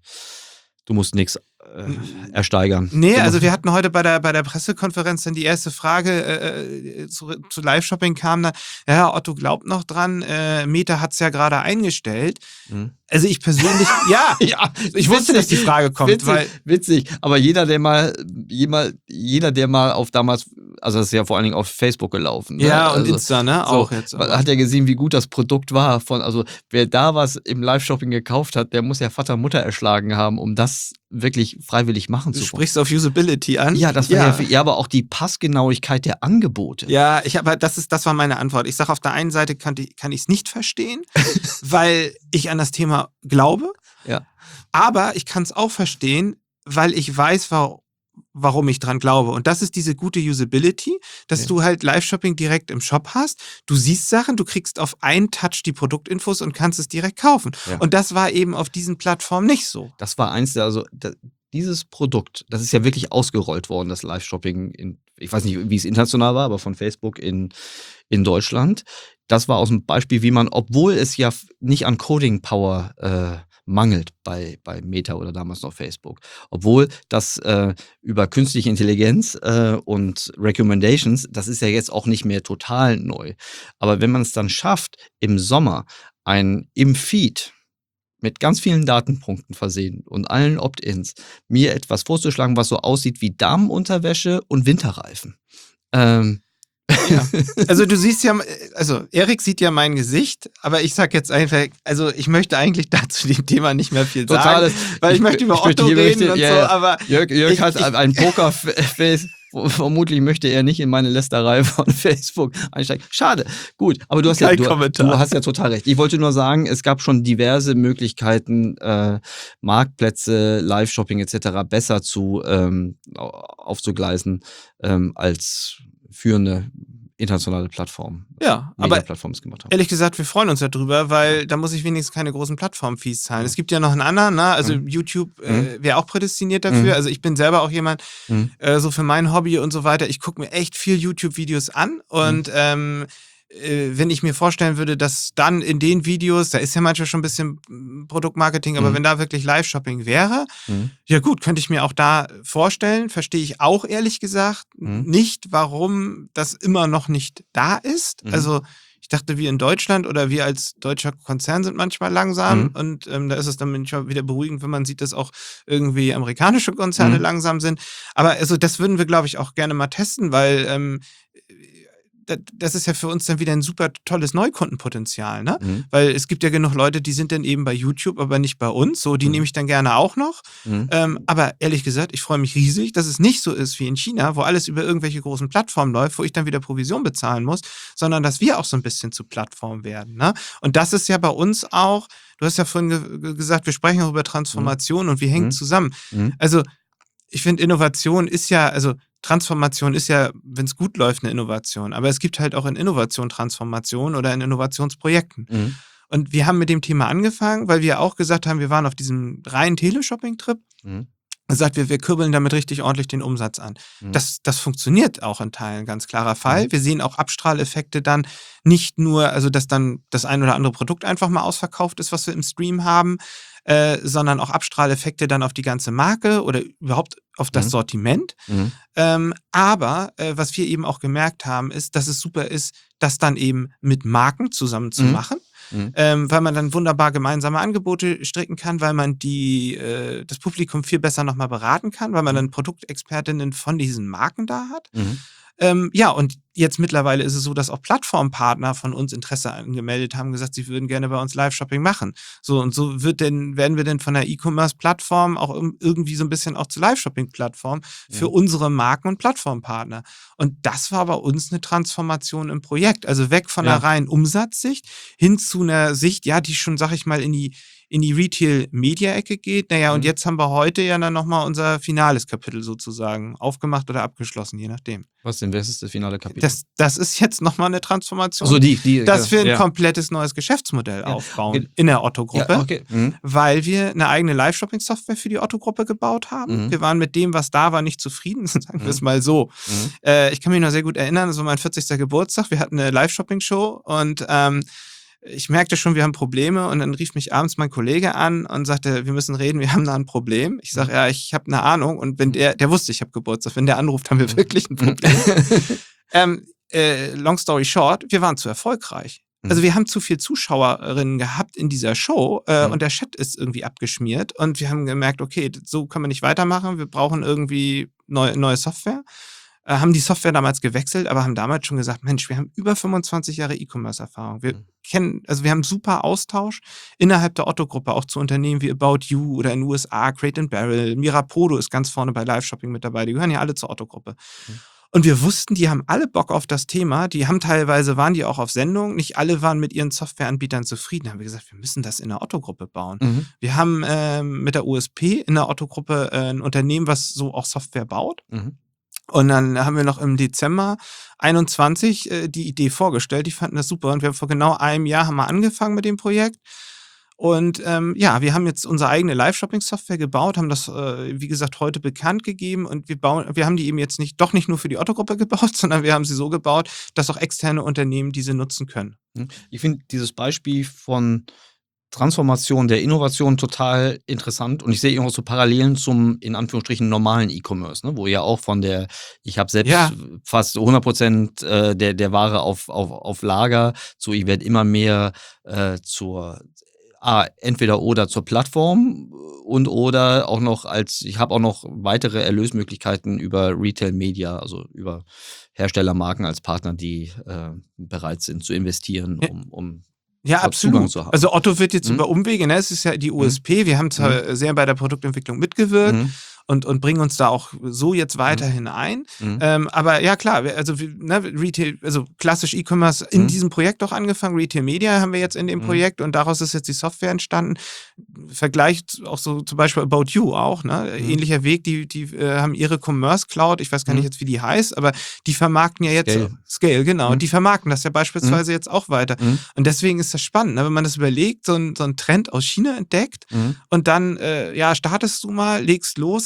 du musst nichts äh, ersteigern. Nee, Du also musst- wir hatten heute bei der, bei der Pressekonferenz dann die erste Frage äh, zu, zu Live-Shopping kam dann, ja, Otto glaubt noch dran, äh, Meta hat es ja gerade eingestellt. Mhm. Also ich persönlich, ja, Ja, ich wusste, dass die Frage kommt, witzig, weil witzig. Aber jeder, der mal, jeder, jeder, der mal auf damals, also das ist ja vor allen Dingen auf Facebook gelaufen. Ne? ja, und also, Insta, ne, so, auch jetzt. aber- hat ja gesehen, wie gut das Produkt war. Von, also wer da was im Live-Shopping gekauft hat, der muss ja Vater Mutter erschlagen haben, um das wirklich freiwillig machen Du zu können. sprichst auf Usability an. Ja, das war ja. ja. Ja, ja, aber auch die Passgenauigkeit der Angebote. Ja, ich aber das ist, das war meine Antwort. Ich sage, auf der einen Seite kann ich kann ich es nicht verstehen, weil ich an das Thema glaube. Ja. Aber ich kann es auch verstehen, weil ich weiß, wa warum ich dran glaube. Und das ist diese gute Usability, dass Ja. du halt Live-Shopping direkt im Shop hast. Du siehst Sachen, du kriegst auf einen Touch die Produktinfos und kannst es direkt kaufen. Ja. Und das war eben auf diesen Plattformen nicht so. Das war eins der, also da, dieses Produkt, das ist ja wirklich ausgerollt worden, das Live-Shopping in, ich weiß nicht, wie es international war, aber von Facebook in, in Deutschland. Das war aus dem Beispiel, wie man, obwohl es ja f- nicht an Coding-Power äh, mangelt bei, bei Meta oder damals noch Facebook, obwohl das äh, über künstliche Intelligenz äh, und Recommendations, das ist ja jetzt auch nicht mehr total neu. Aber wenn man es dann schafft, im Sommer ein im Feed mit ganz vielen Datenpunkten versehen und allen Opt-ins, mir etwas vorzuschlagen, was so aussieht wie Damenunterwäsche und Winterreifen. Ähm, Ja. Also du siehst ja, also Erik sieht ja mein Gesicht, aber ich sag jetzt einfach, also ich möchte eigentlich dazu dem Thema nicht mehr viel sagen, Totales, weil ich, möchte über ich möchte Otto hier reden möchte- und ja, so, ja. aber Jörg, Jörg Ich- hat ich- ein Pokerface. Vermutlich möchte er nicht in meine Lästerei von Facebook einsteigen. Schade. Gut, aber du hast, ja, Kein du, Kommentar. du hast ja total recht. Ich wollte nur sagen, es gab schon diverse Möglichkeiten, äh, Marktplätze, Live-Shopping et cetera besser zu ähm, au- aufzugleisen ähm, als führende internationale Plattformen. ja, aber Media-Plattformen es gemacht haben. ehrlich gesagt, wir freuen uns darüber, weil da muss ich wenigstens keine großen Plattform-Fees zahlen. Es gibt ja noch einen anderen, ne? Also Mhm. YouTube äh, wäre auch prädestiniert dafür. Mhm. Also ich bin selber auch jemand, Mhm. äh, so für mein Hobby und so weiter, ich gucke mir echt viel YouTube-Videos an und ähm, äh, wenn ich mir vorstellen würde, dass dann in den Videos, da ist ja manchmal schon ein bisschen mm, Produktmarketing, aber Mhm. wenn da wirklich Live-Shopping wäre, Mhm. ja gut, könnte ich mir auch da vorstellen, verstehe ich auch ehrlich gesagt Mhm. nicht, warum das immer noch nicht da ist. Mhm. Also ich dachte, wir in Deutschland oder wir als deutscher Konzern sind manchmal langsam Mhm. und ähm, da ist es dann manchmal wieder beruhigend, wenn man sieht, dass auch irgendwie amerikanische Konzerne Mhm. langsam sind. Aber also das würden wir, glaube ich, auch gerne mal testen, weil ähm, da- das ist ja für uns dann wieder ein super tolles Neukundenpotenzial, ne? Mhm. Weil es gibt ja genug Leute, die sind dann eben bei YouTube, aber nicht bei uns. So, die Mhm. nehme ich dann gerne auch noch. Mhm. Ähm, aber ehrlich gesagt, ich freue mich riesig, dass es nicht so ist wie in China, wo alles über irgendwelche großen Plattformen läuft, wo ich dann wieder Provision bezahlen muss, sondern dass wir auch so ein bisschen zu Plattform werden, ne? Und das ist ja bei uns auch, du hast ja vorhin ge ge- gesagt, wir sprechen auch über Transformation und wie hängt Mhm. zusammen. Mhm. Also ich finde, Innovation ist ja, also Transformation ist ja, wenn es gut läuft, eine Innovation. Aber es gibt halt auch in Innovation Transformation oder in Innovationsprojekten. Mhm. Und wir haben mit dem Thema angefangen, weil wir auch gesagt haben, wir waren auf diesem reinen Teleshopping-Trip Mhm. und sagt, wir, wir kürbeln damit richtig ordentlich den Umsatz an. Mhm. Das, das funktioniert auch in Teilen, ganz klarer Fall. Mhm. Wir sehen auch Abstrahleffekte dann nicht nur, also dass dann das ein oder andere Produkt einfach mal ausverkauft ist, was wir im Stream haben, äh, sondern auch Abstrahleffekte dann auf die ganze Marke oder überhaupt auf das Mhm. Sortiment. Mhm. Ähm, aber äh, was wir eben auch gemerkt haben, ist, dass es super ist, das dann eben mit Marken zusammen zu Mhm. machen. Mhm. Ähm, weil man dann wunderbar gemeinsame Angebote stricken kann, weil man die, äh, das Publikum viel besser nochmal beraten kann, weil man Mhm. dann Produktexpertinnen von diesen Marken da hat. Mhm. Ähm, ja, und jetzt mittlerweile ist es so, dass auch Plattformpartner von uns Interesse angemeldet haben, gesagt, sie würden gerne bei uns Live-Shopping machen. So, und so wird denn, werden wir denn von der E-Commerce-Plattform auch im- irgendwie so ein bisschen auch zur Live-Shopping-Plattform für Mhm. unsere Marken und Plattformpartner. Und das war bei uns eine Transformation im Projekt. Also weg von Ja. einer reinen Umsatzsicht hin zu einer Sicht, ja, die schon, sag ich mal, in die in die Retail-Media-Ecke geht. Naja, und Mhm. jetzt haben wir heute ja dann nochmal unser finales Kapitel sozusagen aufgemacht oder abgeschlossen, je nachdem. Was denn? Welches ist das finale Kapitel? Das, das ist jetzt nochmal eine Transformation, Achso, die, die. dass wir ein ja. komplettes neues Geschäftsmodell Ja, aufbauen okay. in der Ja, Otto-Gruppe, okay. Mhm. weil wir eine eigene Live-Shopping-Software für die Otto-Gruppe gebaut haben. Mhm. Wir waren mit dem, was da war, nicht zufrieden, sagen wir es Mhm. mal so. Mhm. Äh, ich kann mich noch sehr gut erinnern, das war mein vierzigster Geburtstag, wir hatten eine Live-Shopping-Show und ähm, ich merkte schon, wir haben Probleme und dann rief mich abends mein Kollege an und sagte, wir müssen reden, wir haben da ein Problem. Ich sage, Mhm. ja, ich habe eine Ahnung und wenn Mhm. der, der wusste, ich habe Geburtstag, wenn der anruft, haben wir Mhm. wirklich ein Mhm. Problem. ähm, äh, long story short, wir waren zu erfolgreich. Also Mhm. wir haben zu viele Zuschauerinnen gehabt in dieser Show äh, Mhm. und der Chat ist irgendwie abgeschmiert und wir haben gemerkt, okay, so können wir nicht weitermachen, wir brauchen irgendwie neu, neue Software. Äh, haben die Software damals gewechselt, aber haben damals schon gesagt, Mensch, wir haben über fünfundzwanzig Jahre E-Commerce-Erfahrung. Wir Mhm. kennen, also wir haben super Austausch innerhalb der Otto-Gruppe, auch zu Unternehmen wie About You oder in den U S A, Crate and Barrel, Mirapodo ist ganz vorne bei Live-Shopping mit dabei, die gehören ja alle zur Otto-Gruppe. Mhm. Und wir wussten, die haben alle Bock auf das Thema, die haben teilweise, waren die auch auf Sendung, nicht alle waren mit ihren Softwareanbietern zufrieden. Da haben wir gesagt, wir müssen das in der Otto-Gruppe bauen. Mhm. Wir haben ähm, mit der U S P in der Otto-Gruppe äh, ein Unternehmen, was so auch Software baut. Mhm. Und dann haben wir noch im Dezember einundzwanzig äh, die Idee vorgestellt. Die fanden das super. Und wir haben vor genau einem Jahr haben wir angefangen mit dem Projekt. Und ähm, ja, wir haben jetzt unsere eigene Live-Shopping-Software gebaut, haben das, äh, wie gesagt, heute bekannt gegeben. Und wir bauen, wir haben die eben jetzt nicht, doch nicht nur für die Otto-Gruppe gebaut, sondern wir haben sie so gebaut, dass auch externe Unternehmen diese nutzen können. Mhm. Ich finde dieses Beispiel von Transformation der Innovation total interessant und ich sehe auch so Parallelen zum, in Anführungsstrichen, normalen E-Commerce, ne? Wo ja auch von der, ich habe selbst Ja. fast hundert Prozent äh, der, der Ware auf, auf, auf Lager, so ich werde immer mehr äh, zur, ah, entweder oder zur Plattform und oder auch noch als, ich habe auch noch weitere Erlösmöglichkeiten über Retail Media, also über Herstellermarken als Partner, die äh, bereit sind zu investieren, Ja. um, um Ja, dort Zugang absolut. zu haben. Also Otto wird jetzt Mhm. über Umwege, ne? Es ist ja die U S P, wir haben zwar sehr bei der Produktentwicklung mitgewirkt Mhm. und, und bringen uns da auch so jetzt weiterhin ein. Mhm. Ähm, aber ja klar, wir- also wir- ne, Retail, also klassisch E-Commerce in Mhm. diesem Projekt auch angefangen. Retail Media haben wir jetzt in dem Mhm. Projekt und daraus ist jetzt die Software entstanden. Vergleich auch so zum Beispiel About You auch, ne? Mhm. Ähnlicher Weg, die, die äh, haben ihre Commerce Cloud, ich weiß gar nicht Mhm. jetzt, wie die heißt, aber die vermarkten ja jetzt Scale. Scale, genau. Mhm. Die vermarkten das ja beispielsweise jetzt auch weiter. Mhm. Und deswegen ist das spannend, ne? Wenn man das überlegt, so ein, so ein Trend aus China entdeckt Mhm. und dann, äh, ja, startest du mal, legst los,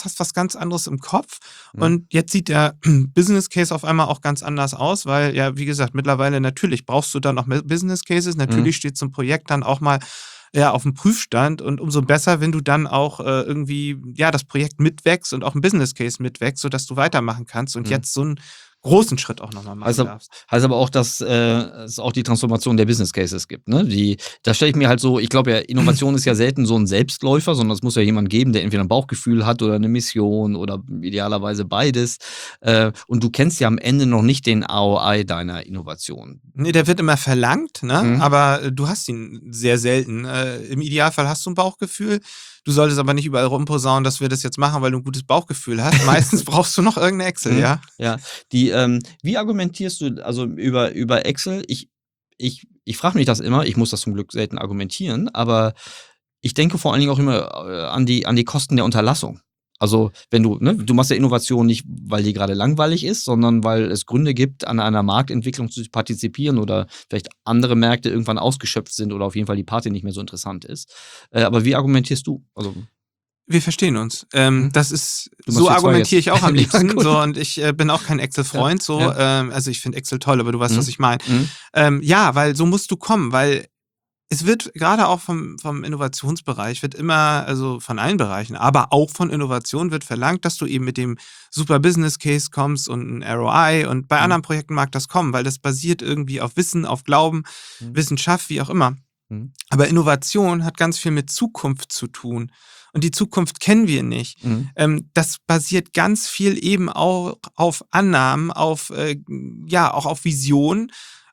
hast was ganz anderes im Kopf Mhm. und jetzt sieht der Business Case auf einmal auch ganz anders aus, weil ja, wie gesagt, mittlerweile natürlich brauchst du dann auch mehr Business Cases, Mhm. natürlich steht so ein Projekt dann auch mal ja, auf dem Prüfstand und umso besser, wenn du dann auch äh, irgendwie ja das Projekt mitwächst und auch ein Business Case mitwächst, sodass du weitermachen kannst und Mhm. jetzt so einen großen Schritt auch nochmal machen Heißt, ab- darfst. heißt aber auch, dass äh, es auch die Transformation der Business Cases gibt. Ne? Die, da stelle ich mir halt so, ich glaube ja, Innovation ist ja selten so ein Selbstläufer, sondern es muss ja jemand geben, der entweder ein Bauchgefühl hat oder eine Mission oder idealerweise beides. Äh, und du kennst ja am Ende noch nicht den R O I deiner Innovation. Nee, der wird immer verlangt, ne? Mhm. Aber äh, du hast ihn sehr selten. Äh, Im Idealfall hast du ein Bauchgefühl. Du solltest aber nicht überall rumposaunen, dass wir das jetzt machen, weil du ein gutes Bauchgefühl hast. Meistens brauchst du noch irgendeine Excel, Mhm. ja? Ja, die, ähm, wie argumentierst du, also über, über Excel? Ich, ich, ich frage mich das immer, ich muss das zum Glück selten argumentieren, aber ich denke vor allen Dingen auch immer äh, an die, an die Kosten der Unterlassung. Also, wenn du, ne, du machst ja Innovation nicht, weil die gerade langweilig ist, sondern weil es Gründe gibt, an einer Marktentwicklung zu partizipieren oder vielleicht andere Märkte irgendwann ausgeschöpft sind oder auf jeden Fall die Party nicht mehr so interessant ist. Äh, aber wie argumentierst du? Also, Wir verstehen uns. Ähm, Mhm. das ist, Du machst so hier zwei argumentiere ich jetzt. auch am Ja, liebsten. gut. So, und ich äh, bin auch kein Excel-Freund. So, Ja. ähm, also ich finde Excel toll, aber du weißt, Mhm. was ich meine. Mhm. Ähm, ja, weil so musst du kommen, weil es wird gerade auch vom, vom Innovationsbereich, wird immer, also von allen Bereichen, aber auch von Innovation wird verlangt, dass du eben mit dem super Business Case kommst und ein R O I und bei Mhm. anderen Projekten mag das kommen, weil das basiert irgendwie auf Wissen, auf Glauben, Mhm. Wissenschaft, wie auch immer. Mhm. Aber Innovation hat ganz viel mit Zukunft zu tun. Und die Zukunft kennen wir nicht. Mhm. Ähm, das basiert ganz viel eben auch auf Annahmen, auf, äh, ja, auch auf Visionen.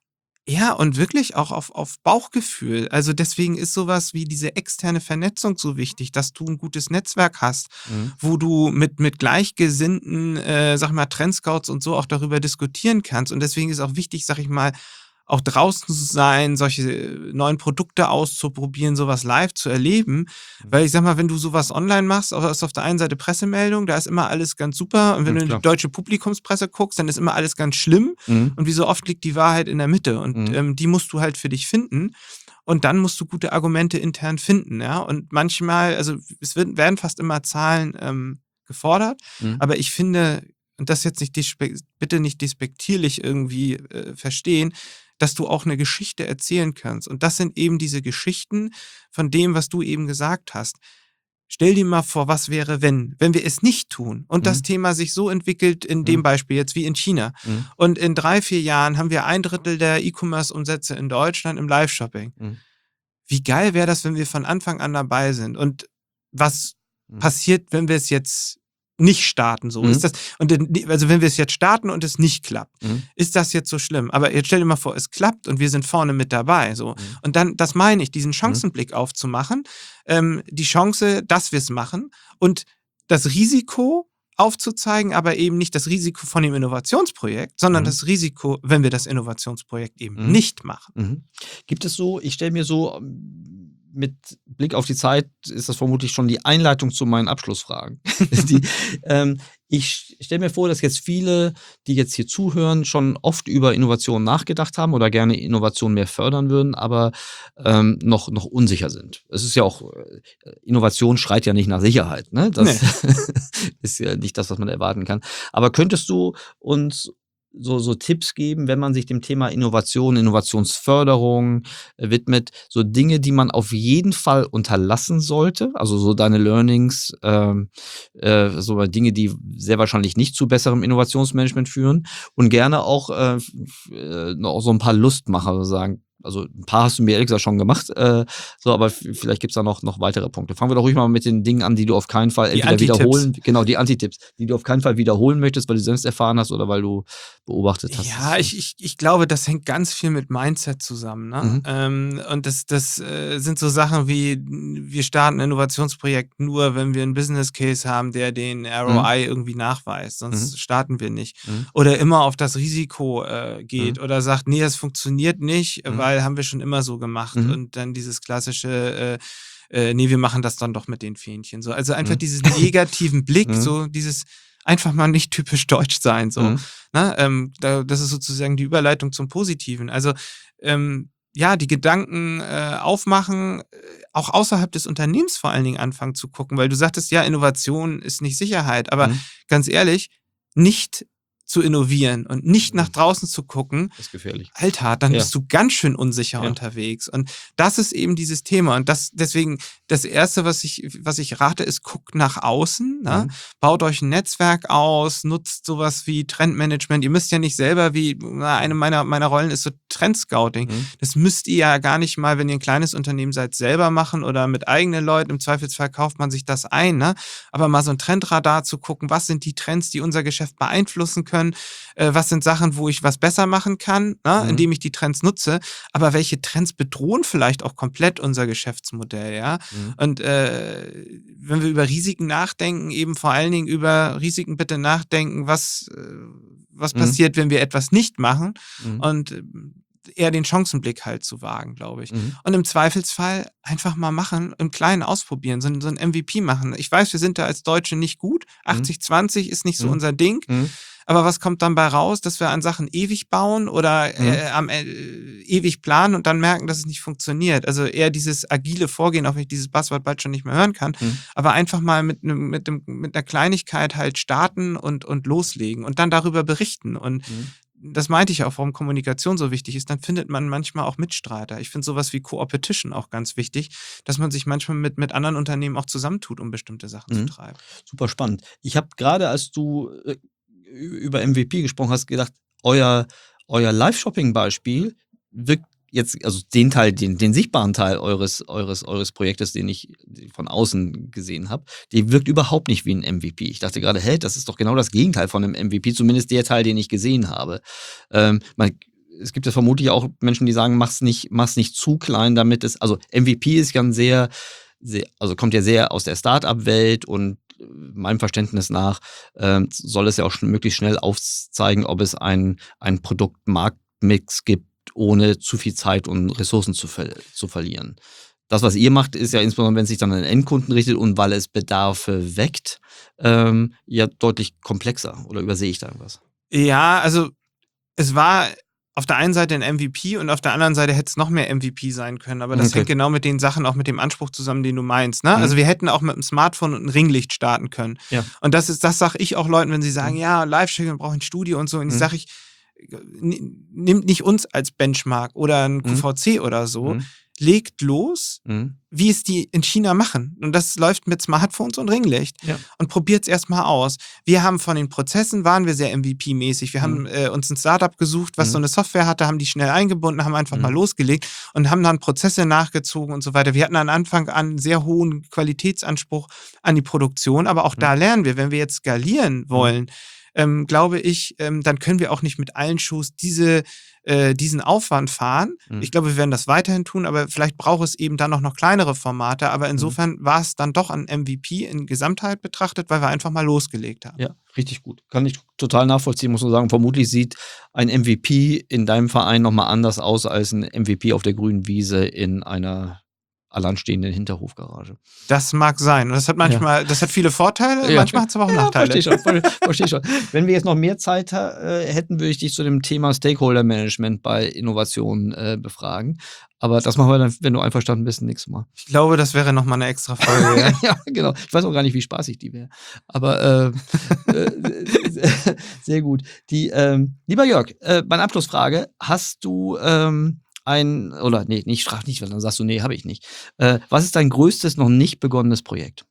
Ja, und wirklich auch auf, auf Bauchgefühl. Also deswegen ist sowas wie diese externe Vernetzung so wichtig, dass du ein gutes Netzwerk hast, Mhm. wo du mit, mit Gleichgesinnten, äh, sag ich mal, Trendscouts und so auch darüber diskutieren kannst. Und deswegen ist auch wichtig, sag ich mal, auch draußen zu sein, solche neuen Produkte auszuprobieren, sowas live zu erleben. Weil ich sag mal, wenn du sowas online machst, ist auf der einen Seite Pressemeldung, da ist immer alles ganz super. Und wenn Mhm, du in die klar. deutsche Publikumspresse guckst, dann ist immer alles ganz schlimm. Mhm. Und wie so oft liegt die Wahrheit in der Mitte. Und Mhm. ähm, die musst du halt für dich finden. Und dann musst du gute Argumente intern finden, ja. Und manchmal, also es wird, werden fast immer Zahlen ähm, gefordert, Mhm. aber ich finde, und das jetzt nicht despe- bitte nicht despektierlich irgendwie äh, verstehen, dass du auch eine Geschichte erzählen kannst. Und das sind eben diese Geschichten von dem, was du eben gesagt hast. Stell dir mal vor, was wäre, wenn, wenn wir es nicht tun und das Mhm. Thema sich so entwickelt, in dem Mhm. Beispiel jetzt wie in China. Mhm. Und in drei, vier Jahren haben wir ein Drittel der E-Commerce-Umsätze in Deutschland im Live-Shopping. Mhm. Wie geil wäre das, wenn wir von Anfang an dabei sind? Und was Mhm. passiert, wenn wir es jetzt nicht starten? So Mhm. ist das. Und dann- also wenn wir es jetzt starten und es nicht klappt, Mhm. ist das jetzt so schlimm? Aber jetzt stell dir mal vor, es klappt und wir sind vorne mit dabei. So. Mhm. Und dann, das meine ich, diesen Chancenblick aufzumachen, ähm, die Chance, dass wir es machen und das Risiko aufzuzeigen, aber eben nicht das Risiko von dem Innovationsprojekt, sondern Mhm. das Risiko, wenn wir das Innovationsprojekt eben Mhm. nicht machen. Mhm. Gibt es so, ich stelle mir so, ähm, mit Blick auf die Zeit ist das vermutlich schon die Einleitung zu meinen Abschlussfragen. die, ähm, ich stelle mir vor, dass jetzt viele, die jetzt hier zuhören, schon oft über Innovation nachgedacht haben oder gerne Innovation mehr fördern würden, aber ähm, noch, noch unsicher sind. Es ist ja auch, äh, Innovation schreit ja nicht nach Sicherheit. Ne? Das ist ja nicht das, was man erwarten kann. Aber könntest du uns so, so Tipps geben, wenn man sich dem Thema Innovation, Innovationsförderung äh, widmet, so Dinge, die man auf jeden Fall unterlassen sollte, also so deine Learnings, ähm, äh, so Dinge, die sehr wahrscheinlich nicht zu besserem Innovationsmanagement führen und gerne auch äh, f- äh, noch so ein paar Lustmacher sozusagen. Also ein paar hast du mir ehrlich gesagt schon gemacht, äh, so, aber f- vielleicht gibt's da noch, noch weitere Punkte. Fangen wir doch ruhig mal mit den Dingen an, die du auf keinen Fall Die entweder Anti-Tipps. wiederholen, genau, die Antitipps, die du auf keinen Fall wiederholen möchtest, weil du selbst erfahren hast oder weil du beobachtet hast. Ja, ich, ich, ich glaube, das hängt ganz viel mit Mindset zusammen. Ne? Mhm. Ähm, und das, das äh, sind so Sachen wie, wir starten ein Innovationsprojekt nur, wenn wir einen Business Case haben, der den R O I irgendwie nachweist. Sonst Mhm. starten wir nicht. Mhm. Oder immer auf das Risiko äh, geht Mhm. oder sagt, nee, das funktioniert nicht, Mhm. weil haben wir schon immer so gemacht. Mhm. Und dann dieses klassische, äh, äh, nee, wir machen das dann doch mit den Fähnchen. So, also einfach Mhm. diesen negativen Blick, Mhm. so dieses einfach mal nicht typisch deutsch sein. So. Mhm. Ne? Ähm, da, das ist sozusagen die Überleitung zum Positiven. Also ähm, ja, die Gedanken äh, aufmachen, äh, auch außerhalb des Unternehmens vor allen Dingen anfangen zu gucken, weil du sagtest, ja, Innovation ist nicht Sicherheit, aber Mhm. ganz ehrlich, nicht zu innovieren und nicht nach draußen zu gucken, Das ist gefährlich. Alter, dann Ja. bist du ganz schön unsicher Ja. unterwegs. Und das ist eben dieses Thema. Und das deswegen, das Erste, was ich, was ich rate, ist, guckt nach außen. Ne? Mhm. Baut euch ein Netzwerk aus, nutzt sowas wie Trendmanagement. Ihr müsst ja nicht selber, wie na, eine meiner, meiner Rollen ist so Trendscouting. Mhm. Das müsst ihr ja gar nicht mal, wenn ihr ein kleines Unternehmen seid, selber machen oder mit eigenen Leuten. Im Zweifelsfall kauft man sich das ein. Ne? Aber mal so ein Trendradar zu gucken, was sind die Trends, die unser Geschäft beeinflussen können? Äh, was sind Sachen, wo ich was besser machen kann, ne? Mhm. indem ich die Trends nutze? Aber welche Trends bedrohen vielleicht auch komplett unser Geschäftsmodell? Ja? Mhm. Und äh, wenn wir über Risiken nachdenken, eben vor allen Dingen über Risiken bitte nachdenken, was, äh, was Mhm. passiert, wenn wir etwas nicht machen Mhm. und äh, eher den Chancenblick halt zu wagen, glaube ich. Mhm. Und im Zweifelsfall einfach mal machen, im Kleinen ausprobieren, so, ein- so ein M V P machen. Ich weiß, wir sind da als Deutsche nicht gut. achtzig zwanzig ist nicht so Mhm. unser Ding. Mhm. Aber was kommt dann bei raus, dass wir an Sachen ewig bauen oder Mhm. äh, am, äh, ewig planen und dann merken, dass es nicht funktioniert? Also eher dieses agile Vorgehen, auch wenn ich dieses Buzzword bald schon nicht mehr hören kann, Mhm. aber einfach mal mit, nem- mit, dem, mit einer Kleinigkeit halt starten und, und loslegen und dann darüber berichten. Und Mhm. das meinte ich auch, warum Kommunikation so wichtig ist. Dann findet man manchmal auch Mitstreiter. Ich finde sowas wie Co-Opetition auch ganz wichtig, dass man sich manchmal mit, mit anderen Unternehmen auch zusammentut, um bestimmte Sachen Mhm. zu treiben. Super spannend. Ich habe gerade, als du äh, über M V P gesprochen hast, gedacht, euer, euer Live-Shopping-Beispiel wirkt jetzt, also den Teil, den, den sichtbaren Teil eures, eures, eures Projektes, den ich von außen gesehen habe, der wirkt überhaupt nicht wie ein M V P. Ich dachte gerade, hä, das ist doch genau das Gegenteil von einem M V P, zumindest der Teil, den ich gesehen habe. Ähm, man, es gibt ja vermutlich auch Menschen, die sagen, mach's nicht, mach's nicht zu klein, damit es, also M V P ist ja ein sehr, sehr, also kommt ja sehr aus der Start-up-Welt und äh, meinem Verständnis nach ähm, soll es ja auch schon möglichst schnell aufzeigen, ob es ein, ein Produkt-Markt-Mix gibt, ohne zu viel Zeit und Ressourcen zu, ver zu verlieren. Das, was ihr macht, ist ja insbesondere, wenn es sich dann an den Endkunden richtet und weil es Bedarfe weckt, ähm, ja deutlich komplexer. Oder übersehe ich da irgendwas? Ja, also es war auf der einen Seite ein M V P und auf der anderen Seite hätte es noch mehr M V P sein können. Aber das Okay. hängt genau mit den Sachen, auch mit dem Anspruch zusammen, den du meinst. Ne? Mhm. Also wir hätten auch mit dem Smartphone und einem Ringlicht starten können. Ja. Und das ist, das sage ich auch Leuten, wenn sie sagen, Mhm. ja, Live-Sharing, wir brauchen ein Studio und so. Und ich Mhm. sage ich, n- nimmt nicht uns als Benchmark oder ein Q V C oder so. Mhm. Legt los, Mhm. wie es die in China machen. Und das läuft mit Smartphones und Ringlicht. Ja. Und probiert es erstmal aus. Wir haben von den Prozessen, waren wir sehr M V P-mäßig. Wir haben Mhm. äh, uns ein Startup gesucht, was Mhm. so eine Software hatte, haben die schnell eingebunden, haben einfach Mhm. mal losgelegt und haben dann Prozesse nachgezogen und so weiter. Wir hatten an Anfang an einen sehr hohen Qualitätsanspruch an die Produktion, aber auch Mhm. da lernen wir, wenn wir jetzt skalieren wollen, ähm, glaube ich, ähm, dann können wir auch nicht mit allen Shows diese, äh, diesen Aufwand fahren. Mhm. Ich glaube, wir werden das weiterhin tun, aber vielleicht braucht es eben dann auch noch kleinere Formate. Aber insofern war es dann doch ein M V P in Gesamtheit betrachtet, weil wir einfach mal losgelegt haben. Ja, richtig gut. Kann ich total nachvollziehen, muss man sagen. Vermutlich sieht ein M V P in deinem Verein nochmal anders aus als ein M V P auf der grünen Wiese in einer alleinstehenden Hinterhofgarage. Das mag sein. Und das hat manchmal, das hat viele Vorteile, Ja. manchmal hat es aber auch Ja, Nachteile. verstehe schon, ver- verstehe schon. Wenn wir jetzt noch mehr Zeit äh, hätten, würde ich dich zu dem Thema Stakeholder-Management bei Innovationen äh, befragen. Aber das machen wir dann, wenn du einverstanden bist, nächstes Mal. Ich glaube, das wäre nochmal eine extra Folge. Ja. Ja, genau. Ich weiß auch gar nicht, wie spaßig die wäre. Aber äh, äh, sehr gut. Die, ähm, lieber Jörg, äh, meine Abschlussfrage. Hast du ähm, ein, oder nee, ich frage nicht, weil dann sagst du, nee, habe ich nicht. Äh, was ist dein größtes, noch nicht begonnenes Projekt?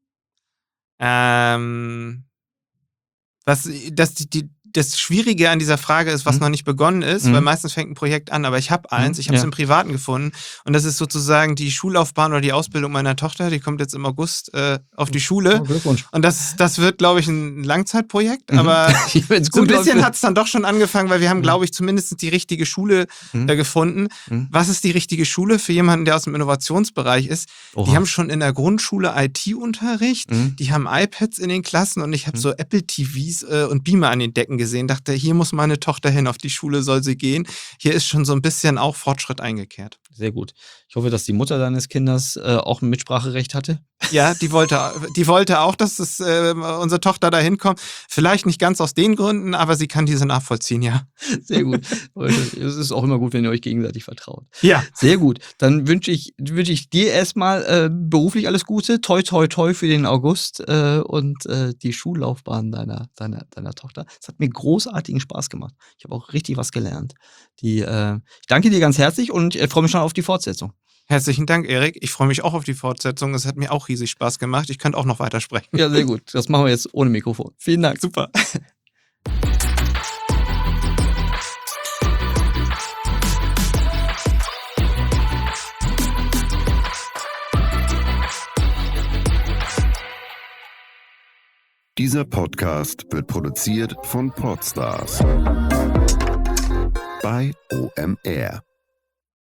Ähm, was, das, die, die, das Schwierige an dieser Frage ist, was Mhm. noch nicht begonnen ist, Mhm. weil meistens fängt ein Projekt an, aber ich habe eins, Mhm, ich habe es ja. im Privaten gefunden und das ist sozusagen die Schullaufbahn oder die Ausbildung meiner Tochter, die kommt jetzt im August äh, auf die Schule Oh, Glückwunsch. und das, das wird, glaube ich, ein Langzeitprojekt, Mhm. aber Wenn's so ein gut läuft, bisschen wird- hat es dann doch schon angefangen, weil wir haben, Mhm. glaube ich, zumindest die richtige Schule Mhm. äh, gefunden. Mhm. Was ist die richtige Schule für jemanden, der aus dem Innovationsbereich ist? Die Oha. haben schon in der Grundschule I T-Unterricht, Mhm. die haben iPads in den Klassen und ich habe Mhm. so Apple-T Vs äh, und Beamer an den Decken gesehen. Dachte, hier muss meine Tochter hin, auf die Schule soll sie gehen. Hier ist schon so ein bisschen auch Fortschritt eingekehrt. Sehr gut. Ich hoffe, dass die Mutter deines Kindes äh, auch ein Mitspracherecht hatte. Ja, die wollte, die wollte auch, dass das, äh, unsere Tochter da hinkommt. Vielleicht nicht ganz aus den Gründen, aber sie kann diese nachvollziehen, ja. Sehr gut. Es ist auch immer gut, wenn ihr euch gegenseitig vertraut. Ja. Sehr gut. Dann wünsche ich, wünsche ich dir erstmal äh, beruflich alles Gute. Toi, toi, toi für den August äh, und äh, die Schullaufbahn deiner, deiner, deiner Tochter. Es hat mir großartigen Spaß gemacht. Ich habe auch richtig was gelernt. Die, äh, ich danke dir ganz herzlich und ich freue mich schon auf die Fortsetzung. Herzlichen Dank, Erik. Ich freue mich auch auf die Fortsetzung. Es hat mir auch riesig Spaß gemacht. Ich könnte auch noch weitersprechen. Ja, sehr gut. Das machen wir jetzt ohne Mikrofon. Vielen Dank. Super. Dieser Podcast wird produziert von Podstars bei O M R.